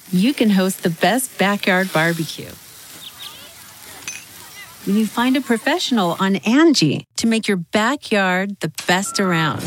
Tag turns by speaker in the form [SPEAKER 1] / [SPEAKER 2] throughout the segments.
[SPEAKER 1] you can host the best backyard barbecue. When you find a professional on Angie to make your backyard the best around.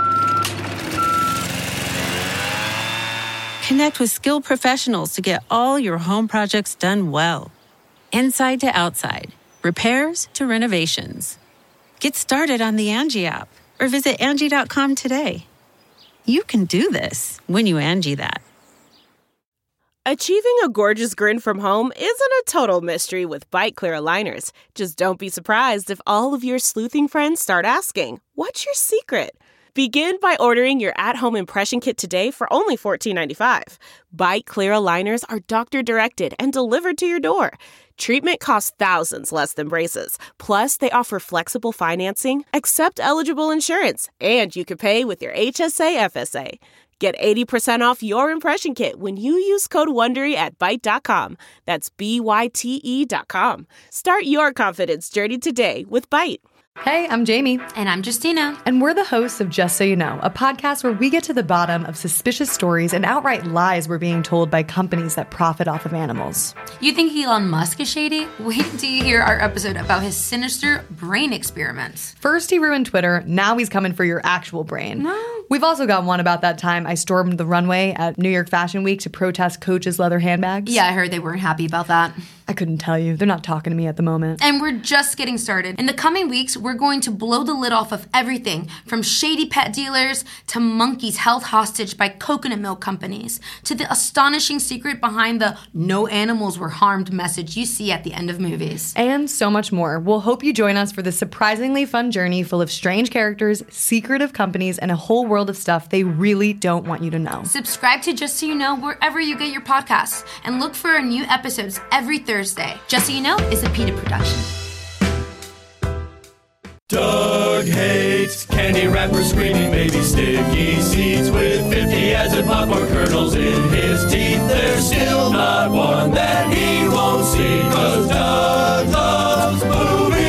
[SPEAKER 1] Connect with skilled professionals to get all your home projects done well. Inside to outside, repairs to renovations. Get started on the Angie app or visit Angie.com today. You can do this when you Angie that.
[SPEAKER 2] Achieving a gorgeous grin from home isn't a total mystery with Byte Clear aligners. Just don't be surprised if all of your sleuthing friends start asking, "What's your secret?" Begin by ordering your at-home impression kit today for only $14.95. Byte Clear aligners are doctor-directed and delivered to your door. Treatment costs thousands less than braces. Plus, they offer flexible financing, accept eligible insurance, and you can pay with your HSA FSA. Get 80% off your impression kit when you use code WONDERY at Byte.com. That's BYTE.com. Start your confidence journey today with Byte.
[SPEAKER 3] Hey, I'm Jamie.
[SPEAKER 4] And I'm Justina.
[SPEAKER 3] And we're the hosts of Just So You Know, a podcast where we get to the bottom of suspicious stories and outright lies we're being told by companies that profit off of animals.
[SPEAKER 4] You think Elon Musk is shady? Wait till you hear our episode about his sinister brain experiments.
[SPEAKER 3] First he ruined Twitter, now he's coming for your actual brain.
[SPEAKER 4] No.
[SPEAKER 3] We've also got one about that time I stormed the runway at New York Fashion Week to protest Coach's leather handbags.
[SPEAKER 4] Yeah, I heard they weren't happy about that.
[SPEAKER 3] I couldn't tell you. They're not talking to me at the moment.
[SPEAKER 4] And we're just getting started. In the coming weeks, we're going to blow the lid off of everything from shady pet dealers to monkeys held hostage by coconut milk companies to the astonishing secret behind the "no animals were harmed" message you see at the end of movies.
[SPEAKER 3] And so much more. We'll hope you join us for this surprisingly fun journey full of strange characters, secretive companies, and a whole world of stuff they really don't want you to know.
[SPEAKER 4] Subscribe to Just So You Know wherever you get your podcasts and look for our new episodes every Thursday. Just So You Know is a PETA production.
[SPEAKER 5] Doug hates candy wrappers, screaming baby sticky seeds with 50 acid popcorn kernels in his teeth. There's still not one that he won't see, 'cause Doug loves movies.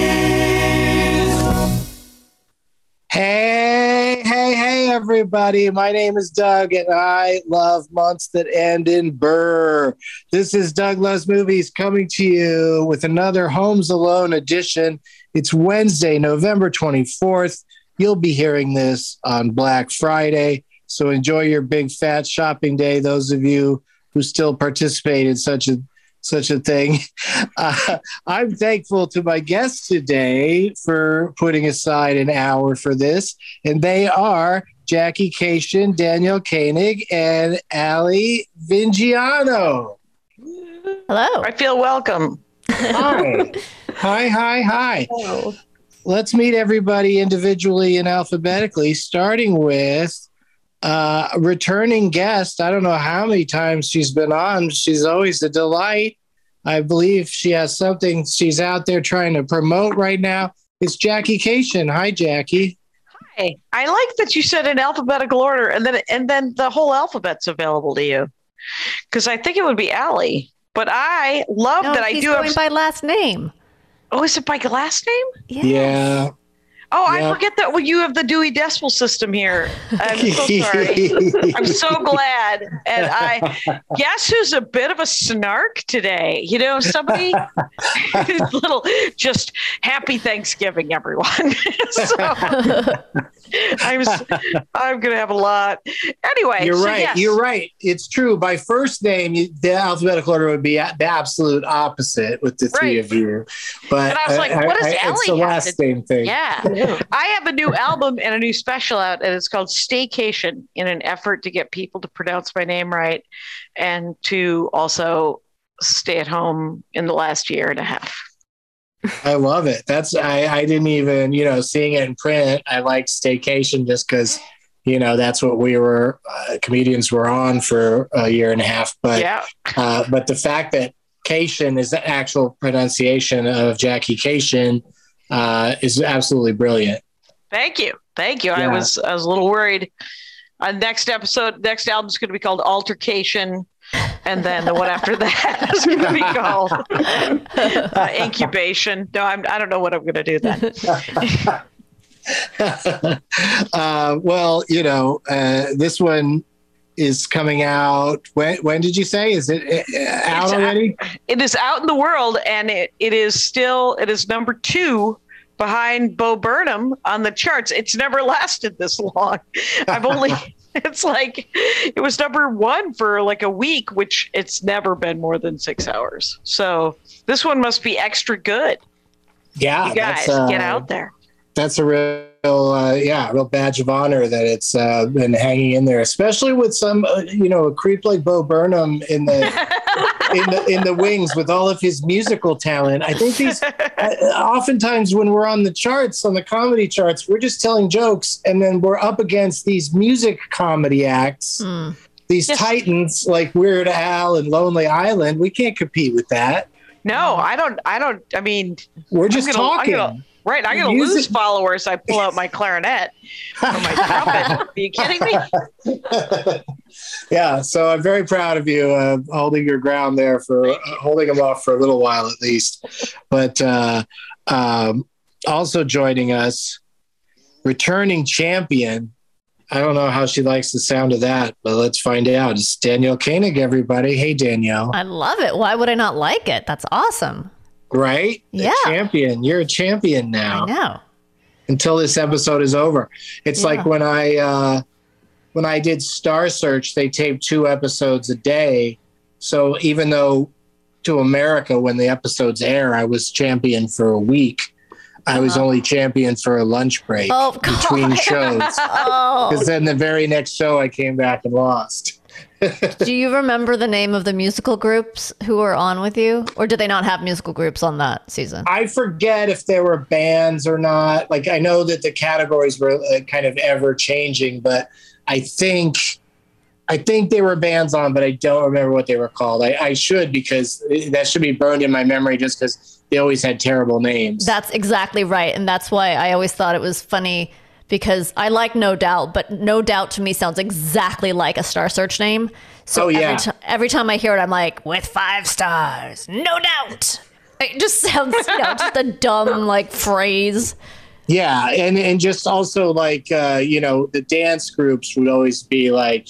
[SPEAKER 6] Hey, everybody. My name is Doug, and I love months that end in burr. This is Doug Loves Movies coming to you with another Homes Alone edition. It's Wednesday, November 24th. You'll be hearing this on Black Friday, so enjoy your big fat shopping day, those of you who still participate in such a thing. I'm thankful to my guests today for putting aside an hour for this, and they are Jackie Kashian, Danielle Koenig, and Ali Vingiano.
[SPEAKER 7] Hello. I feel welcome.
[SPEAKER 6] Hi. Hi.
[SPEAKER 7] Hello.
[SPEAKER 6] Let's meet everybody individually and alphabetically, starting with returning guest. I don't know how many times she's been on. She's always a delight. I believe she has something she's out there trying to promote right now. It's Jackie Kashian. Hi, Jackie.
[SPEAKER 7] Hi. I like that you said in alphabetical order, and then the whole alphabet's available to you. Because I think it would be Allie. But I love that I do
[SPEAKER 8] going by last name.
[SPEAKER 7] Oh, is it by last name?
[SPEAKER 6] Yeah.
[SPEAKER 7] Oh, I forget that you have the Dewey Decimal System here. I'm so sorry. I'm so glad. And I guess who's a bit of a snark today? You know, somebody little just happy Thanksgiving, everyone. So I'm going to have a lot. Anyway.
[SPEAKER 6] You're right.
[SPEAKER 7] Yes.
[SPEAKER 6] You're right. It's true. By first name, the alphabetical order would be the absolute opposite with the three of you. But
[SPEAKER 7] and I was like, what does Ellie
[SPEAKER 6] it's the last name thing.
[SPEAKER 7] Yeah. I have a new album and a new special out, and it's called Staycation, in an effort to get people to pronounce my name right and to also stay at home in the last year and a half.
[SPEAKER 6] I love it. I didn't even, seeing it in print, I liked Staycation just because, that's what we were, comedians were on for a year and a half. But, but the fact that Kashian is the actual pronunciation of Jackie Kashian is absolutely brilliant.
[SPEAKER 7] Thank you.
[SPEAKER 6] Yeah.
[SPEAKER 7] I was a little worried. Next album is going to be called Altercation. And then the one after that is going to be called Incubation. No, I don't know what I'm going to do then.
[SPEAKER 6] Well, this one, is coming out. When did you say? Is it out already?
[SPEAKER 7] It is out in the world, and it is number 2 behind Bo Burnham on the charts. It's never lasted this long. It's like it was number 1 for like a week, which it's never been more than 6 hours. So this one must be extra good.
[SPEAKER 6] Yeah,
[SPEAKER 7] you guys get out there.
[SPEAKER 6] That's a real badge of honor that it's been hanging in there, especially with some a creep like Bo Burnham in the in the wings with all of his musical talent. I think these oftentimes when we're on the charts, on the comedy charts, we're just telling jokes, and then we're up against these music comedy acts, these titans like Weird Al and Lonely Island. We can't compete with that.
[SPEAKER 7] No, I don't. I mean,
[SPEAKER 6] we're just talking.
[SPEAKER 7] Right, I'm going to lose followers. I pull out my clarinet or my trumpet. Are you kidding me?
[SPEAKER 6] Yeah, so I'm very proud of you holding your ground there for holding them off for a little while at least. But also joining us, returning champion. I don't know how she likes the sound of that, but let's find out. It's Danielle Koenig, everybody. Hey, Danielle.
[SPEAKER 8] I love it. Why would I not like it? That's awesome.
[SPEAKER 6] Right?
[SPEAKER 8] Yeah.
[SPEAKER 6] A champion. You're a champion now.
[SPEAKER 8] I know.
[SPEAKER 6] Until this episode is over. It's like when I did Star Search, they taped 2 episodes a day. So even though to America, when the episodes air, I was champion for a week, I was only champion for a lunch break between shows. Because then the very next show I came back and lost.
[SPEAKER 8] Do you remember the name of the musical groups who were on with you? Or did they not have musical groups on that season?
[SPEAKER 6] I forget if there were bands or not. Like, I know that the categories were kind of ever changing, but I think they were bands on, but I don't remember what they were called. I should, because that should be burned in my memory just because they always had terrible names.
[SPEAKER 8] That's exactly right. And that's why I always thought it was funny, because I like No Doubt, but No Doubt to me sounds exactly like a Star Search name. So every time I hear it, I'm like, with 5 stars, No Doubt. It just sounds, just a dumb phrase.
[SPEAKER 6] Yeah, and just also the dance groups would always be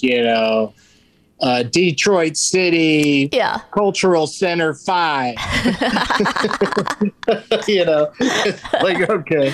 [SPEAKER 6] Detroit City Cultural Center 5. Okay.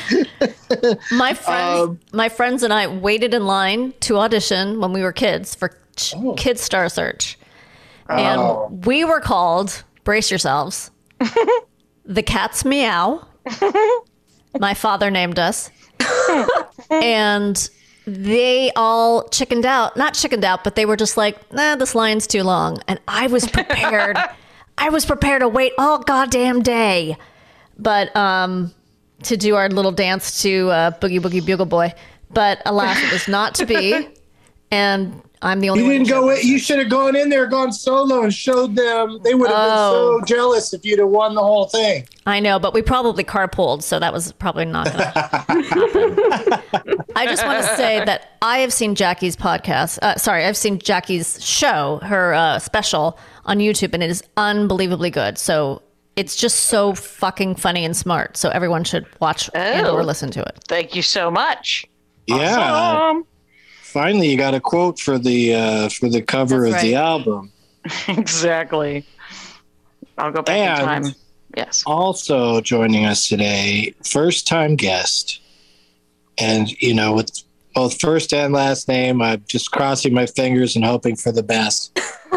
[SPEAKER 8] My friends and I waited in line to audition when we were kids for Kids Star Search. And we were called, brace yourselves, the Cats Meow. My father named us. And they all not chickened out, but they were just like, this line's too long. And I was prepared. I was prepared to wait all goddamn day. But to do our little dance to Boogie Boogie Bugle Boy. But alas, it was not to be. And I'm the only one.
[SPEAKER 6] You didn't go. You should have gone in there, gone solo, and showed them. They would have been so jealous if you'd have won the whole thing.
[SPEAKER 8] I know, but we probably carpooled, so that was probably not going to happen. I just want to say that I have seen Jackie's podcast. I've seen Jackie's show, her special on YouTube, and it is unbelievably good. So it's just so fucking funny and smart. So everyone should watch or listen to it.
[SPEAKER 7] Thank you so much.
[SPEAKER 6] Yeah. Awesome. Finally, you got a quote for the cover of the album.
[SPEAKER 7] Exactly. I'll go back in time. Yes.
[SPEAKER 6] Also joining us today, first-time guest, and with both first and last name, I'm just crossing my fingers and hoping for the best.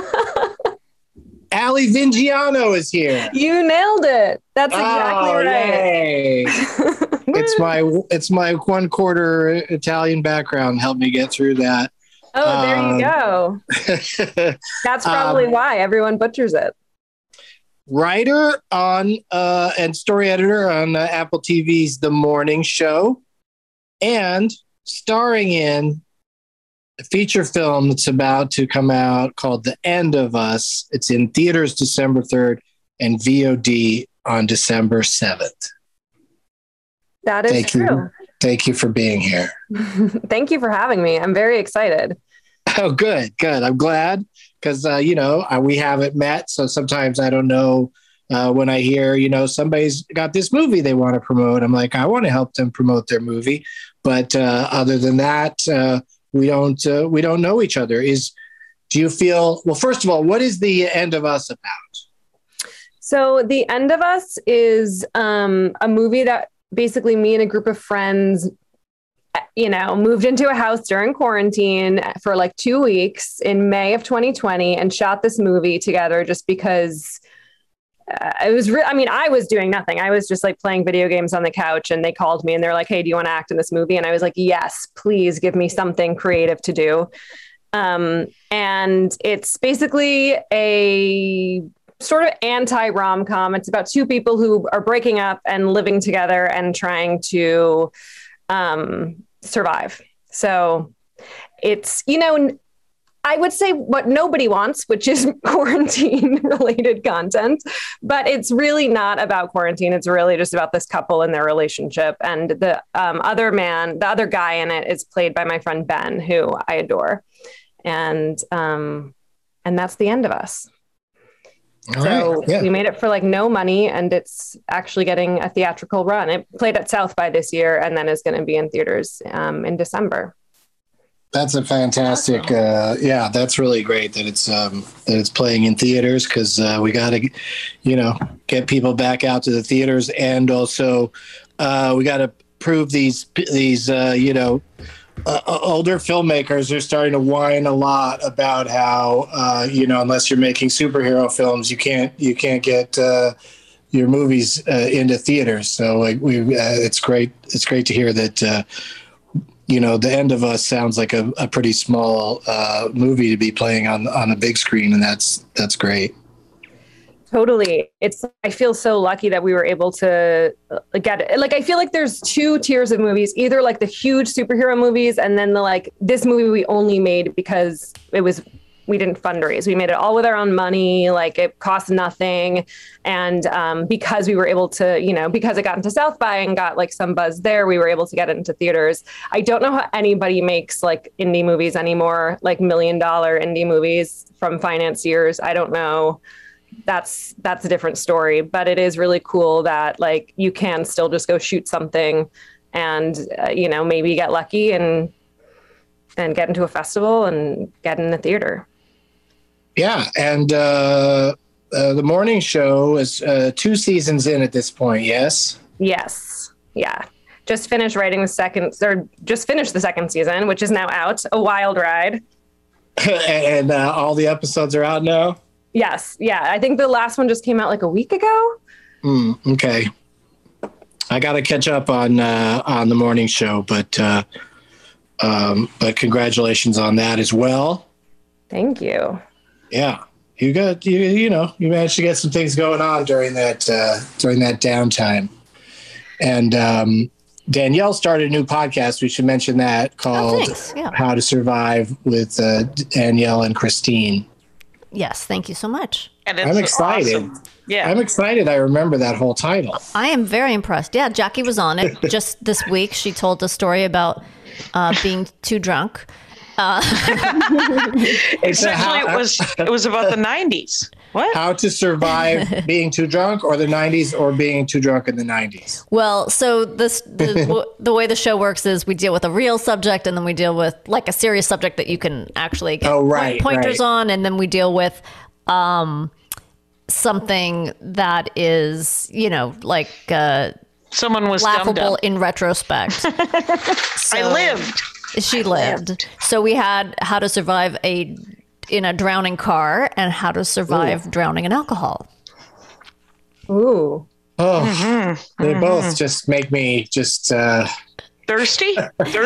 [SPEAKER 6] Ali Vingiano is here.
[SPEAKER 9] You nailed it. That's exactly right.
[SPEAKER 6] Yay. It's my 1/4 Italian background helped me get through that.
[SPEAKER 9] Oh, there you go. That's probably why everyone butchers it.
[SPEAKER 6] Writer on and story editor on Apple TV's The Morning Show, and starring in a feature film that's about to come out called The End of Us. It's in theaters December 3rd and VOD on December 7th.
[SPEAKER 9] That is true.
[SPEAKER 6] Thank you for being here.
[SPEAKER 9] Thank you for having me. I'm very excited.
[SPEAKER 6] Oh, good. I'm glad because, we haven't met. So sometimes I don't know when I hear, somebody's got this movie they want to promote. I'm like, I want to help them promote their movie. But other than that, we don't know each other. Is Do you feel, well, first of all, what is The End of Us about?
[SPEAKER 9] So The End of Us is a movie that basically me and a group of friends, moved into a house during quarantine for like 2 weeks in May of 2020 and shot this movie together just because it was I was doing nothing. I was just like playing video games on the couch, and they called me and they're like, "Hey, do you want to act in this movie?" And I was like, "Yes, please give me something creative to do." And it's basically a sort of anti-rom-com. It's about two people who are breaking up and living together and trying to survive. So it's, I would say what nobody wants, which is quarantine related content, but it's really not about quarantine. It's really just about this couple and their relationship. And the other guy in it is played by my friend Ben, who I adore. And that's The End of Us. We made it for like no money, and it's actually getting a theatrical run. It played at South by this year, and then is going to be in theaters in December.
[SPEAKER 6] That's a fantastic. That's really great that it's playing in theaters, because we got to, get people back out to the theaters, and also we got to prove these older filmmakers are starting to whine a lot about how unless you're making superhero films, you can't get your movies into theaters. So it's great. It's great to hear that. The End of Us sounds like a pretty small movie to be playing on a big screen, and that's great.
[SPEAKER 9] Totally. I feel so lucky that we were able to get it. Like, I feel like there's two tiers of movies, either like the huge superhero movies, and then this movie we only made because we didn't fundraise. We made it all with our own money. Like, it cost nothing. And because we were able to, because it got into South by and got like some buzz there, we were able to get it into theaters. I don't know how anybody makes like indie movies anymore, like $1 million indie movies from financiers. I don't know. That's a different story, but it is really cool that like you can still just go shoot something and, maybe get lucky and get into a festival and get in the theater.
[SPEAKER 6] Yeah. And the morning show is 2 seasons in at this point. Yes.
[SPEAKER 9] Yes. Yeah. Just finished the second season, which is now out. A wild ride.
[SPEAKER 6] And all the episodes are out now?
[SPEAKER 9] Yes. Yeah. I think the last one just came out like a week ago.
[SPEAKER 6] Okay. I got to catch up on the morning show, but congratulations on that as well.
[SPEAKER 9] Thank you.
[SPEAKER 6] Yeah. You managed to get some things going on during that downtime. And Danielle started a new podcast. We should mention that, called How to Survive with Danielle and Christine.
[SPEAKER 8] Yes, thank you so much.
[SPEAKER 7] And
[SPEAKER 6] I'm excited.
[SPEAKER 7] Awesome. Yeah,
[SPEAKER 6] I'm excited. I remember that whole title.
[SPEAKER 8] I am very impressed. Yeah, Jackie was on it just this week. She told a story about being too drunk.
[SPEAKER 7] Essentially, it was about the 90s. What?
[SPEAKER 6] How to survive being too drunk, or the 90s, or being too drunk in the 90s?
[SPEAKER 8] Well, so the way the show works is we deal with a real subject, and then we deal with like a serious subject that you can actually get pointers on, and then we deal with something that is, like
[SPEAKER 7] someone was
[SPEAKER 8] laughable in retrospect. So,
[SPEAKER 7] I lived.
[SPEAKER 8] She lived. So we had how to survive in a drowning car and how to survive drowning in alcohol.
[SPEAKER 9] Ooh.
[SPEAKER 6] Oh, they both just make me just
[SPEAKER 7] thirsty.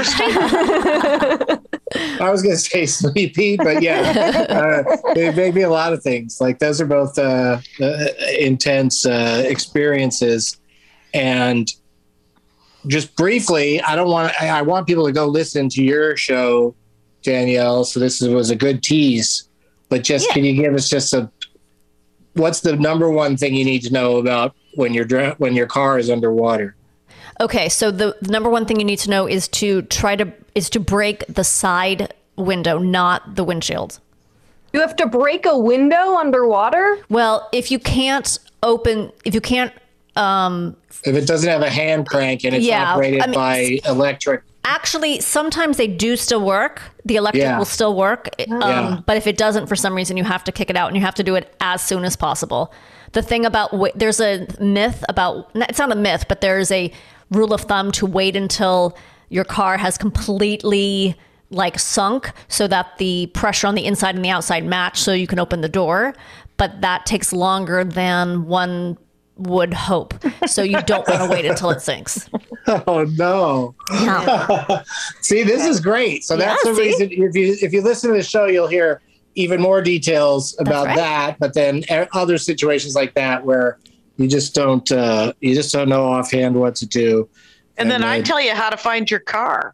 [SPEAKER 6] I was going to say sleepy, but yeah, they make me a lot of things. Like, those are both intense experiences. And just briefly, I want people to go listen to your show, Danielle. So this was a good tease, but can you give us what's the number one thing you need to know about when your car is underwater?
[SPEAKER 8] Okay. So the number one thing you need to know is to break the side window, not the windshield.
[SPEAKER 9] You have to break a window underwater?
[SPEAKER 8] Well, if it
[SPEAKER 6] doesn't have a hand crank and it's operated by electric
[SPEAKER 8] Actually, sometimes they do still work. The electric will still work. But if it doesn't, for some reason, you have to kick it out and you have to do it as soon as possible. The thing about, there's a myth about, it's not a myth, but there's a rule of thumb to wait until your car has completely like sunk so that the pressure on the inside and the outside match so you can open the door. But that takes longer than one would hope. So you don't want to wait until it sinks.
[SPEAKER 6] Oh no.
[SPEAKER 8] Yeah.
[SPEAKER 6] See, this is great. So that's the reason if you listen to the show, you'll hear even more details about that, but then other situations like that where you just don't know offhand what to do.
[SPEAKER 7] And then I tell you how to find your car.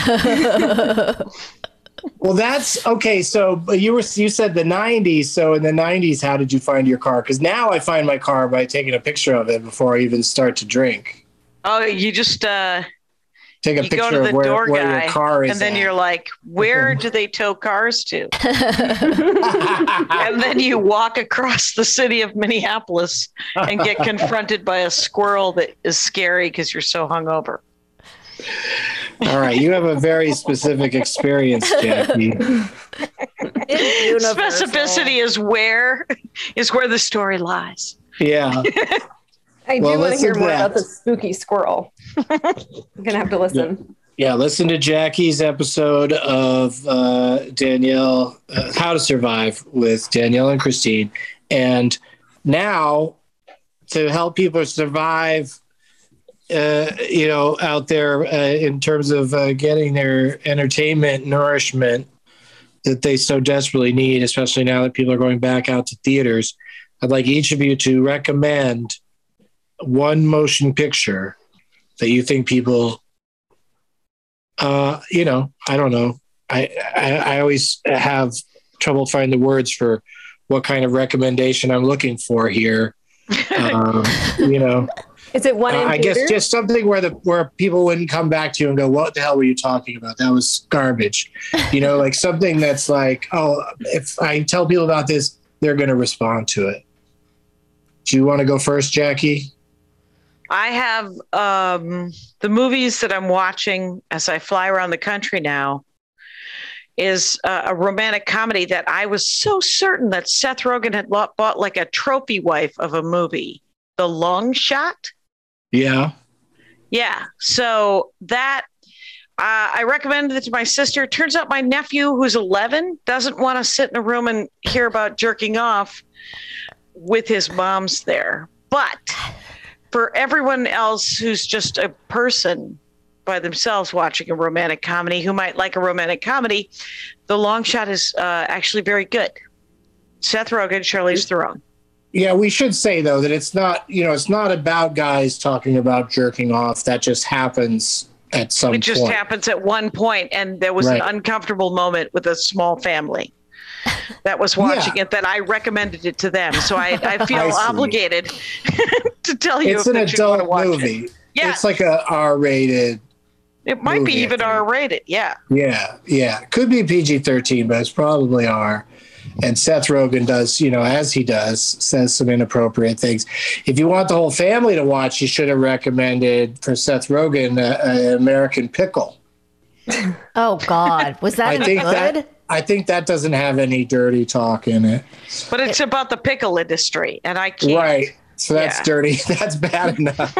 [SPEAKER 6] Well, that's okay. So you said the 90s. So in the 90s, how did you find your car? Because now I find my car by taking a picture of it before I even start to drink.
[SPEAKER 7] Oh, you just
[SPEAKER 6] take a picture of where your car is,
[SPEAKER 7] and then you're like, where do they tow cars to? And then you walk across the city of Minneapolis and get confronted by a squirrel that is scary because you're so hungover.
[SPEAKER 6] All right, you have a very specific experience, Jackie.
[SPEAKER 7] Specificity is where the story lies.
[SPEAKER 6] Yeah.
[SPEAKER 9] I do want to hear more about the spooky squirrel. I'm gonna have to listen.
[SPEAKER 6] Yeah, listen to Jackie's episode of Danielle, How to Survive with Danielle and Christine. And now, to help people survive, out there in terms of getting their entertainment, nourishment that they so desperately need, especially now that people are going back out to theaters, I'd like each of you to recommend one motion picture that you think people, I don't know. I always have trouble finding the words for what kind of recommendation I'm looking for here.
[SPEAKER 9] Is it one in
[SPEAKER 6] I guess just something where people wouldn't come back to you and go, what the hell were you talking about? That was garbage. Like something that's like, oh, if I tell people about this, they're going to respond to it. Do you want to go first, Jackie?
[SPEAKER 7] I have the movies that I'm watching as I fly around the country now is a romantic comedy that I was so certain that Seth Rogen had bought like a trophy wife of a movie, The Long Shot.
[SPEAKER 6] Yeah.
[SPEAKER 7] Yeah. So that I recommended it to my sister. It turns out my nephew, who's 11, doesn't want to sit in a room and hear about jerking off with his mom's there. But for everyone else who's just a person by themselves watching a romantic comedy who might like a romantic comedy, The Long Shot is actually very good. Seth Rogen, Charlize Theron.
[SPEAKER 6] Yeah, we should say, though, that it's not about guys talking about jerking off. That just happens at some point.
[SPEAKER 7] It just happens at one point, and there was an uncomfortable moment with a small family that was watching it that I recommended it to them. So I feel obligated to tell you
[SPEAKER 6] it's an adult movie.
[SPEAKER 7] Yeah.
[SPEAKER 6] It's like a R-rated.
[SPEAKER 7] It might be even R-rated, yeah.
[SPEAKER 6] Yeah. Could be PG-13, but it's probably R. And Seth Rogen does, as he does, says some inappropriate things. If you want the whole family to watch, you should have recommended for Seth Rogen American Pickle.
[SPEAKER 8] Oh, God. Was that good?
[SPEAKER 6] I think that doesn't have any dirty talk in it.
[SPEAKER 7] But it's about the pickle industry, and I can't.
[SPEAKER 6] Right. So that's dirty. That's bad enough.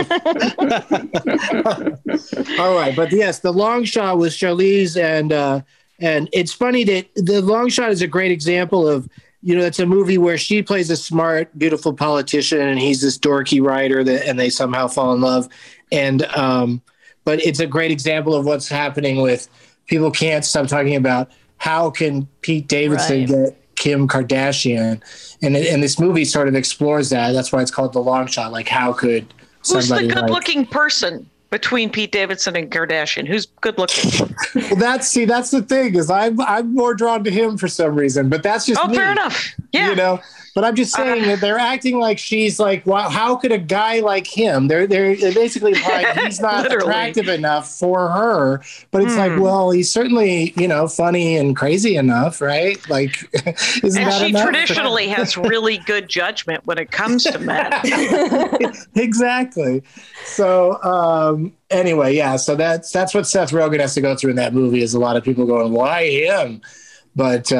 [SPEAKER 6] All right. But yes, The Long Shot with Charlize and it's funny that The Long Shot is a great example of, it's a movie where she plays a smart, beautiful politician and he's this dorky writer and they somehow fall in love. And, but it's a great example of what's happening with people can't stop talking about how can Pete Davidson get Kim Kardashian. And this movie sort of explores that. That's why it's called The Long Shot. Like, how could somebody
[SPEAKER 7] Who's the good-looking person between Pete Davidson and Kardashian? Who's good looking?
[SPEAKER 6] Well, that's the thing is I'm more drawn to him for some reason, but that's just me.
[SPEAKER 7] Fair enough. Yeah.
[SPEAKER 6] But I'm just saying that they're acting like she's like, wow, how could a guy like him? They're basically implying he's not attractive enough for her. But it's like, well, he's certainly, funny and crazy enough, right? Like, isn't that
[SPEAKER 7] she
[SPEAKER 6] enough?
[SPEAKER 7] Traditionally has really good judgment when it comes to men.
[SPEAKER 6] Exactly. So anyway, yeah. So that's what Seth Rogen has to go through in that movie. Is a lot of people going, why him? But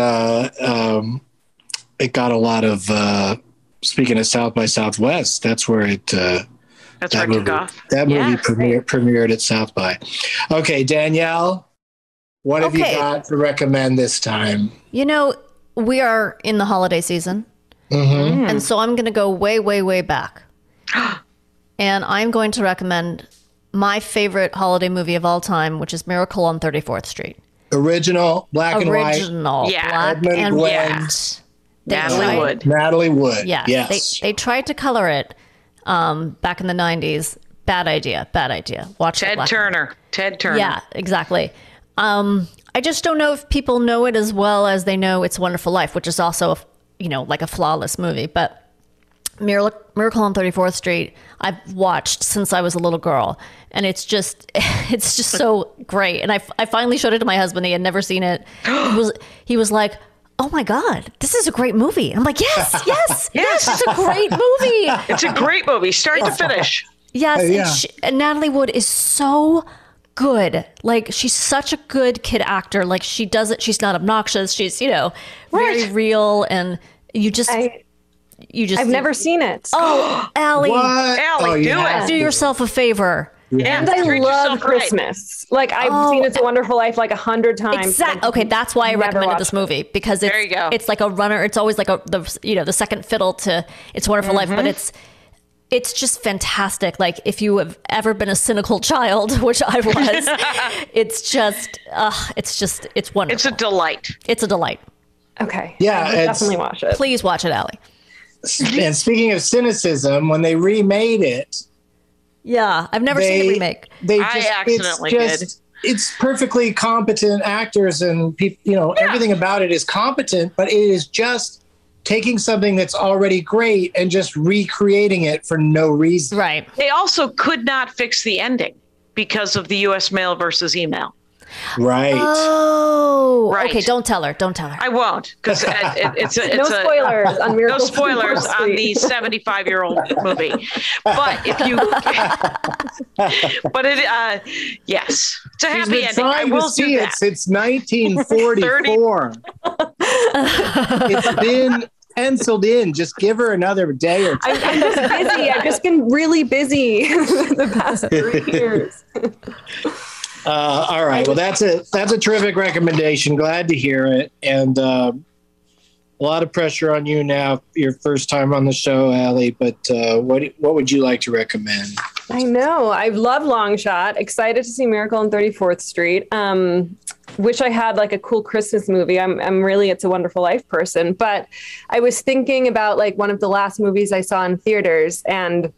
[SPEAKER 6] it got a lot of, speaking of South by Southwest, that's where it,
[SPEAKER 7] that's where it took off.
[SPEAKER 6] That movie premiered at South by. Okay, Danielle, what have you got to recommend this time?
[SPEAKER 8] We are in the holiday season. And so I'm going to go way, way, way back. And I'm going to recommend my favorite holiday movie of all time, which is Miracle on 34th Street.
[SPEAKER 6] Original, black and white.
[SPEAKER 8] Original, black and white.
[SPEAKER 6] Natalie Wood.
[SPEAKER 8] Yeah.
[SPEAKER 6] Yes.
[SPEAKER 8] They tried to color it back in the 90s. Bad idea. Watch
[SPEAKER 7] Ted Turner.
[SPEAKER 8] Yeah, exactly. I just don't know if people know it as well as they know It's a Wonderful Life, which is also, like a flawless movie. But Miracle on 34th Street, I've watched since I was a little girl. And it's just so great. And I finally showed it to my husband. He had never seen it. He was like, oh my God, this is a great movie. I'm like, yes, it's a great movie.
[SPEAKER 7] It's a great movie, start to finish.
[SPEAKER 8] Yes, and Natalie Wood is so good. Like, she's such a good kid actor. Like, she does it. She's not obnoxious. She's, very real. And
[SPEAKER 9] I've never seen it.
[SPEAKER 8] Oh, Allie.
[SPEAKER 7] Allie, do it.
[SPEAKER 8] Do yourself a favor.
[SPEAKER 9] Yeah. And I love Christmas. Like, I've seen It's a Wonderful Life like 100 times.
[SPEAKER 8] Exactly. Okay, that's why I recommended this movie, because it's like a runner. It's always like the second fiddle to It's a Wonderful Life, but it's just fantastic. Like, if you have ever been a cynical child, which I was, it's wonderful.
[SPEAKER 7] It's a delight.
[SPEAKER 8] It's a delight.
[SPEAKER 9] Okay.
[SPEAKER 6] Yeah,
[SPEAKER 9] I will definitely watch it.
[SPEAKER 8] Please watch it, Allie.
[SPEAKER 6] And speaking of cynicism, when they remade it.
[SPEAKER 8] Yeah, I've never seen the remake.
[SPEAKER 7] I accidentally did.
[SPEAKER 6] It's perfectly competent actors and people, everything about it is competent, but it is just taking something that's already great and just recreating it for no reason.
[SPEAKER 8] Right.
[SPEAKER 7] They also could not fix the ending because of the U.S. mail versus email.
[SPEAKER 6] Right.
[SPEAKER 8] Oh, right. Okay. Don't tell her.
[SPEAKER 7] I won't, because it's
[SPEAKER 9] no spoilers on Miracle.
[SPEAKER 7] No spoilers on the 75-year-old movie. But if you, yes, it's a happy ending. I will see it
[SPEAKER 6] since 1944. It's been penciled in. Just give her another day or two.
[SPEAKER 9] I'm just busy. I've just been really busy the past 3 years.
[SPEAKER 6] All right. Well, that's a terrific recommendation. Glad to hear it. And a lot of pressure on you now. Your first time on the show, Allie. But what would you like to recommend?
[SPEAKER 9] I know. I love Long Shot. Excited to see Miracle on 34th Street. Wish I had like a cool Christmas movie. I'm really It's a Wonderful Life person. But I was thinking about like one of the last movies I saw in theaters, and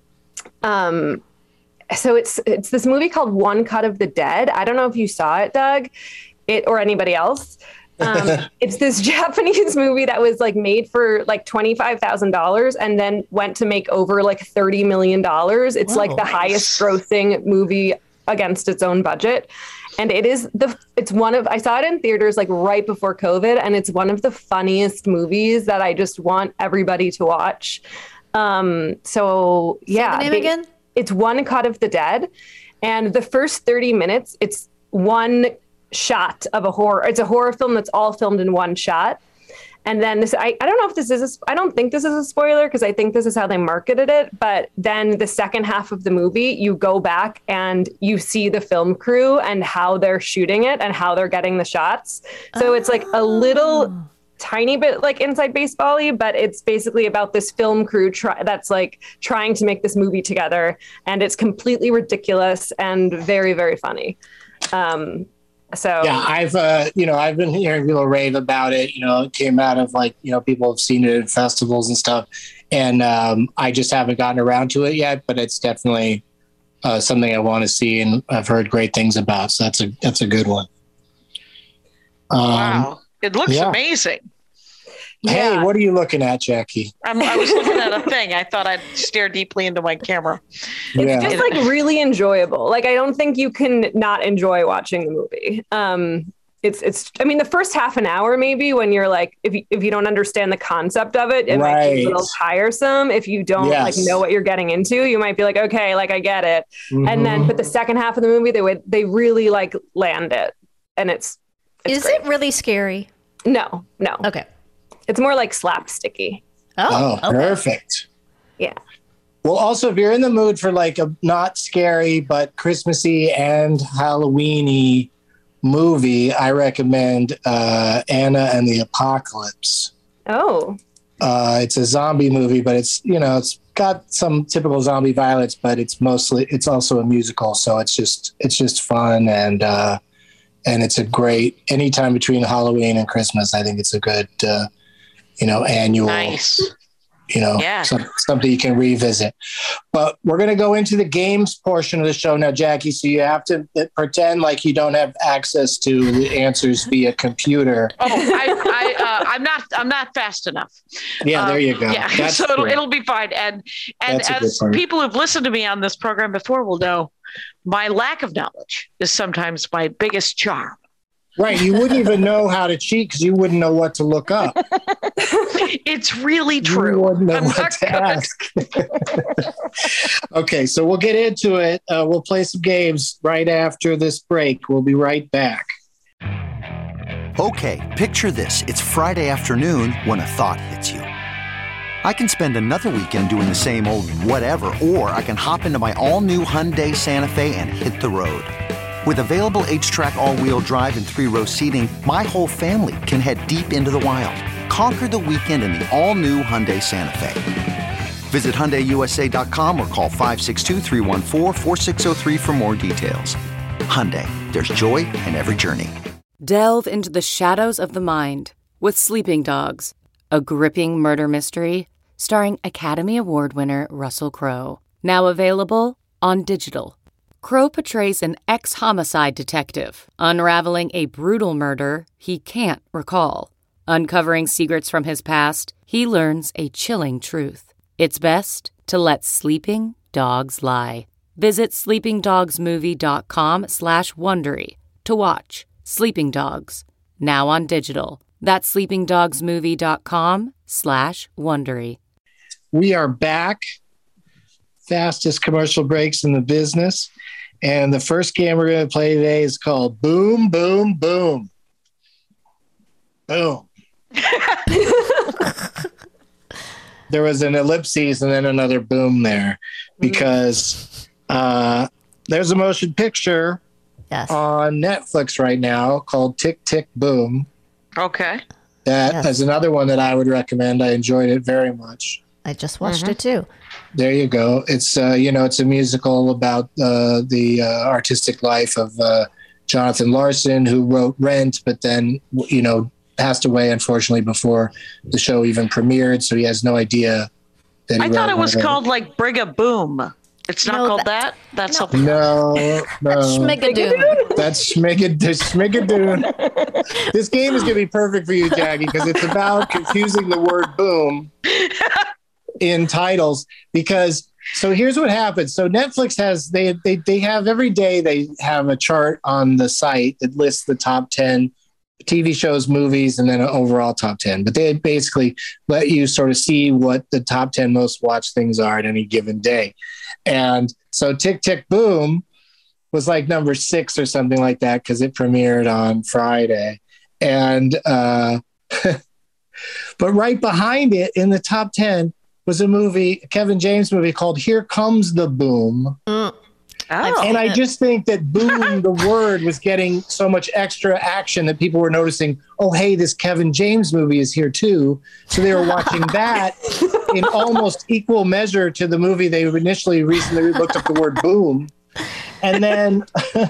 [SPEAKER 9] so it's this movie called One Cut of the Dead. I don't know if you saw it, Doug, or anybody else. It's this Japanese movie that was like made for like $25,000 and then went to make over like $30 million. It's like the highest grossing movie against its own budget. And I saw it in theaters like right before COVID, and it's one of the funniest movies that I just want everybody to watch. So yeah.
[SPEAKER 8] Say the name again?
[SPEAKER 9] It's One Cut of the Dead. And the first 30 minutes, it's one shot of a horror. It's a horror film that's all filmed in one shot. And then I don't know if I don't think this is a spoiler, because I think this is how they marketed it. But then the second half of the movie, you go back and you see the film crew and how they're shooting it and how they're getting the shots. So it's like a little tiny bit like inside baseball-y, but it's basically about this film crew that's like trying to make this movie together, and it's completely ridiculous and very, very funny. So
[SPEAKER 6] yeah, I've been hearing people rave about it. It came out of like, people have seen it at festivals and stuff, and I just haven't gotten around to it yet, but it's definitely something I want to see, and I've heard great things about. So that's a good one.
[SPEAKER 7] Wow. It looks amazing.
[SPEAKER 6] Hey, what are you looking at, Jackie?
[SPEAKER 7] I was looking at a thing. I thought I'd stare deeply into my camera.
[SPEAKER 9] It's just like really enjoyable. Like, I don't think you can not enjoy watching the movie. It's I mean, the first half an hour, maybe, when you're like, if you don't understand the concept of it, it might be a little tiresome. If you don't like know what you're getting into, you might be like, okay, like I get it. And then, but the second half of the movie, they really like land it. And it's
[SPEAKER 8] Is
[SPEAKER 9] great.
[SPEAKER 8] it really scary?
[SPEAKER 9] No.
[SPEAKER 8] Okay.
[SPEAKER 9] It's more like slapsticky.
[SPEAKER 6] Oh, perfect.
[SPEAKER 9] Yeah.
[SPEAKER 6] Well, also, if you're in the mood for like a not scary but Christmassy and Halloween-y movie, I recommend Anna and the Apocalypse.
[SPEAKER 9] Oh.
[SPEAKER 6] It's a zombie movie, but it's got some typical zombie violence, but it's also a musical, so it's just fun and it's a great anytime between Halloween and Christmas. I think it's a good annual.
[SPEAKER 7] Nice.
[SPEAKER 6] Something you can revisit. But we're going to go into the games portion of the show now, Jackie. So you have to pretend like you don't have access to the answers via computer.
[SPEAKER 7] Oh, I'm not fast enough.
[SPEAKER 6] Yeah, there you go.
[SPEAKER 7] Yeah, so it'll be fine. And as people who've listened to me on this program before will know, my lack of knowledge is sometimes my biggest charm.
[SPEAKER 6] Right. You wouldn't even know how to cheat because you wouldn't know what to look up.
[SPEAKER 7] It's really true.
[SPEAKER 6] You wouldn't know what to ask. Okay, so we'll get into it. We'll play some games right after this break. We'll be right back.
[SPEAKER 10] Okay, picture this. It's Friday afternoon when a thought hits you. I can spend another weekend doing the same old whatever, or I can hop into my all-new Hyundai Santa Fe and hit the road. With available H-Track all-wheel drive and 3-row seating, my whole family can head deep into the wild. Conquer the weekend in the all-new Hyundai Santa Fe. Visit HyundaiUSA.com or call 562-314-4603 for more details. Hyundai, there's joy in every journey.
[SPEAKER 11] Delve into the shadows of the mind with Sleeping Dogs, a gripping murder mystery starring Academy Award winner Russell Crowe. Now available on digital. Crowe portrays an ex-homicide detective unraveling a brutal murder he can't recall. Uncovering secrets from his past, he learns a chilling truth. It's best to let sleeping dogs lie. Visit sleepingdogsmovie.com/Wondery to watch Sleeping Dogs, now on digital. That's sleepingdogsmovie.com/Wondery.
[SPEAKER 6] We are back. Fastest commercial breaks in the business. And the first game we're going to play today is called Boom, Boom, Boom. Boom. There was an ellipses and then another boom there because there's a motion picture on Netflix right now called Tick, Tick, Boom.
[SPEAKER 7] Okay.
[SPEAKER 6] That is another one that I would recommend. I enjoyed it very much.
[SPEAKER 8] I just watched it too.
[SPEAKER 6] There you go. It's it's a musical about the artistic life of Jonathan Larson, who wrote Rent, but then passed away unfortunately before the show even premiered. So he has no idea that.
[SPEAKER 7] I thought it was called like Brigaboom. It's not called that. That's something.
[SPEAKER 6] No.
[SPEAKER 8] Schmigadoon.
[SPEAKER 6] That's Schmigadoon. This game is going to be perfect for you, Jackie, because it's about confusing the word boom in titles. So here's what happens. So Netflix has they have every day they have a chart on the site that lists the top 10 TV shows, movies, and then an overall top 10. But they basically let you sort of see what the top 10 most watched things are at any given day. And so Tick, Tick, Boom was like number 6 or something like that because it premiered on Friday. And but right behind it in the top 10 was a Kevin James movie called Here Comes the Boom. And I just think that boom, the word, was getting so much extra action that people were noticing, oh, hey, this Kevin James movie is here too. So they were watching that in almost equal measure to the movie they recently looked up the word boom. And then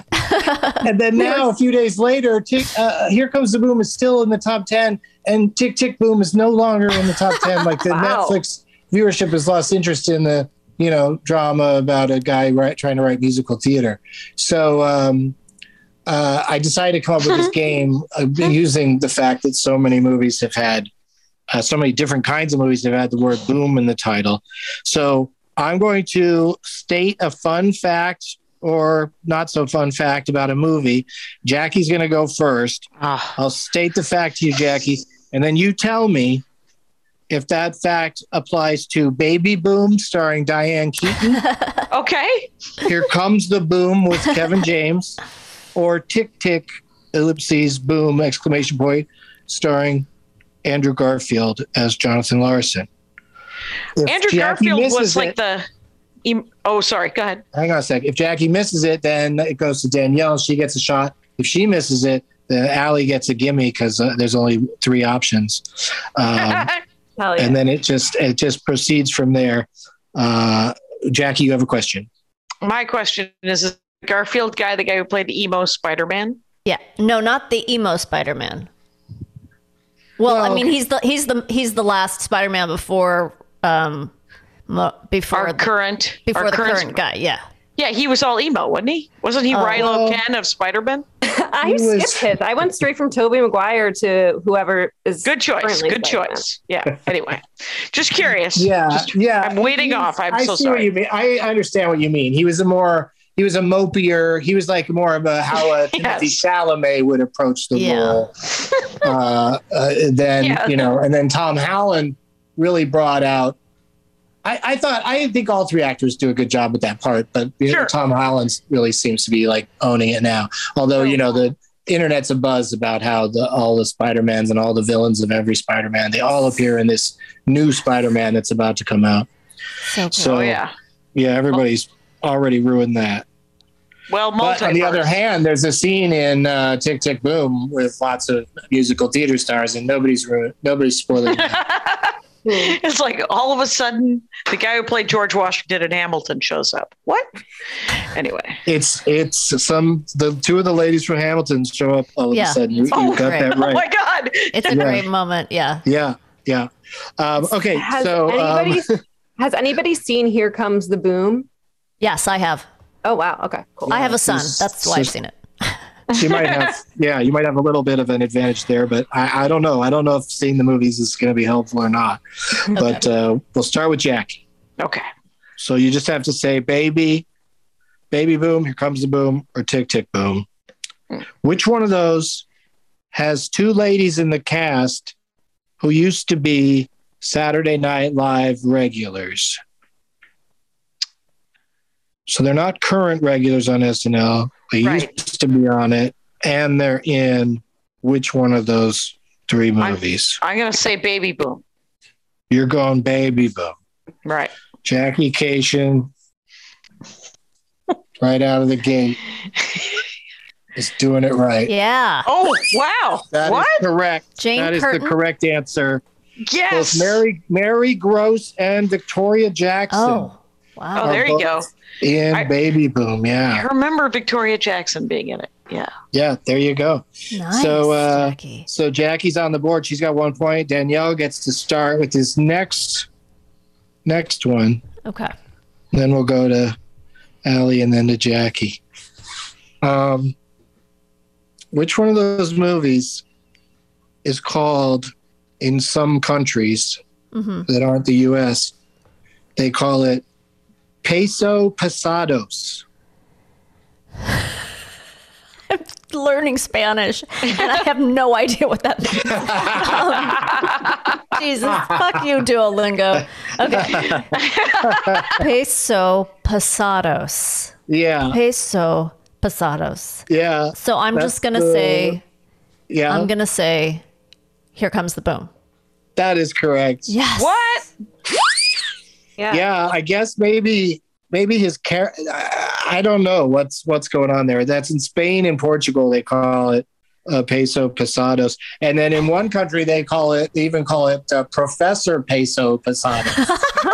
[SPEAKER 6] now, a few days later, Here Comes the Boom is still in the top 10, and Tick, Tick, Boom is no longer in the top 10. Like the Netflix viewership has lost interest in the drama about a guy trying to write musical theater. So I decided to come up with this game using the fact that so many movies have had so many different kinds of movies that have had the word boom in the title. So I'm going to state a fun fact or not so fun fact about a movie. Jackie's going to go first. I'll state the fact to you, Jackie, and then you tell me if that fact applies to Baby Boom starring Diane Keaton.
[SPEAKER 7] Okay.
[SPEAKER 6] Here Comes the Boom with Kevin James, or Tick Tick ellipses boom exclamation point starring Andrew Garfield as Jonathan Larson. If
[SPEAKER 7] Andrew
[SPEAKER 6] Jackie
[SPEAKER 7] Garfield was
[SPEAKER 6] misses
[SPEAKER 7] like
[SPEAKER 6] it-
[SPEAKER 7] oh, sorry. Go ahead.
[SPEAKER 6] Hang on a sec. If Jackie misses it, then it goes to Danielle. She gets a shot. If she misses it, then Allie gets a gimme because there's only 3 options. And then it just proceeds from there. Jackie, you have a question.
[SPEAKER 7] My question is Garfield guy the guy who played emo Spider-Man?
[SPEAKER 8] Yeah. No, not the emo Spider-Man. Well, I mean, he's the last Spider-Man before
[SPEAKER 7] our current
[SPEAKER 8] guy. Yeah.
[SPEAKER 7] Yeah, he was all emo, wasn't he? Wasn't he Rilo Ken of Spider-Man?
[SPEAKER 9] I skipped his. I went straight from Tobey Maguire to whoever is
[SPEAKER 7] good choice. Good choice. Yeah. Anyway, just curious.
[SPEAKER 6] Yeah.
[SPEAKER 7] I'm waiting off. I'm so
[SPEAKER 6] see
[SPEAKER 7] sorry.
[SPEAKER 6] What you mean. I understand what you mean. He was a mopier. He was like more of how Timothy Chalamet would approach the role. And then Tom Holland really brought out. I didn't think all 3 actors do a good job with that part, but Tom Holland really seems to be like owning it now. Although, the internet's abuzz about how all the Spider-Mans and all the villains of every Spider-Man, they all appear in this new Spider-Man that's about to come out.
[SPEAKER 8] So
[SPEAKER 6] everybody's already ruined that.
[SPEAKER 7] Well,
[SPEAKER 6] but on the other hand, there's a scene in Tick Tick Boom with lots of musical theater stars, and nobody's spoiling that.
[SPEAKER 7] It's like all of a sudden the guy who played George Washington in Hamilton shows up. What? Anyway,
[SPEAKER 6] it's the 2 of the ladies from Hamilton show up all of a sudden. You got that right.
[SPEAKER 7] Oh my God!
[SPEAKER 8] It's a great moment. Yeah.
[SPEAKER 6] Yeah. Okay.
[SPEAKER 9] Has anybody seen Here Comes the Boom?
[SPEAKER 8] Yes, I have.
[SPEAKER 9] Oh wow. Okay. Cool.
[SPEAKER 8] I have a son. That's why I've seen it.
[SPEAKER 6] She might have, you might have a little bit of an advantage there, but I don't know. I don't know if seeing the movies is going to be helpful or not. Okay. But we'll start with Jackie.
[SPEAKER 7] Okay.
[SPEAKER 6] So you just have to say, Baby Boom, Here Comes the Boom, or Tick Tick Boom. Which one of those has 2 ladies in the cast who used to be Saturday Night Live regulars? So they're not current regulars on SNL. They used to be on it, and they're in which one of those 3 movies?
[SPEAKER 7] I'm going to say Baby Boom.
[SPEAKER 6] You're going Baby Boom.
[SPEAKER 7] Right.
[SPEAKER 6] Jackie Cation, right out of the gate, is doing it right.
[SPEAKER 8] Yeah.
[SPEAKER 7] Oh, wow.
[SPEAKER 6] That is correct.
[SPEAKER 8] Jane
[SPEAKER 6] That
[SPEAKER 8] Curtin.
[SPEAKER 6] is the correct answer.
[SPEAKER 7] Yes.
[SPEAKER 6] Both Mary Gross and Victoria Jackson.
[SPEAKER 8] Oh, wow.
[SPEAKER 7] Oh, there you go.
[SPEAKER 6] In Baby Boom,
[SPEAKER 7] I remember Victoria Jackson being in it. Yeah.
[SPEAKER 6] Yeah, there you go.
[SPEAKER 8] Nice,
[SPEAKER 6] Jackie. So Jackie's on the board. She's got 1 point. Danielle gets to start with this next one.
[SPEAKER 8] Okay.
[SPEAKER 6] Then we'll go to Allie and then to Jackie. Which one of those movies is called, in some countries that aren't the U.S., they call it Peso Pasados?
[SPEAKER 8] I'm learning Spanish, and I have no idea what that means. Jesus, fuck you, Duolingo. Okay. Peso Pasados.
[SPEAKER 6] Yeah.
[SPEAKER 8] Peso Pasados.
[SPEAKER 6] Yeah.
[SPEAKER 8] So I'm just going to say,
[SPEAKER 6] yeah.
[SPEAKER 8] I'm going to say, Here Comes the Boom.
[SPEAKER 6] That is correct.
[SPEAKER 8] Yes.
[SPEAKER 7] What?
[SPEAKER 6] Yeah, I guess maybe his character. I don't know what's going on there. That's in Spain and Portugal. They call it Peso Pasados, and then in one country they even call it Professor Peso Pasados.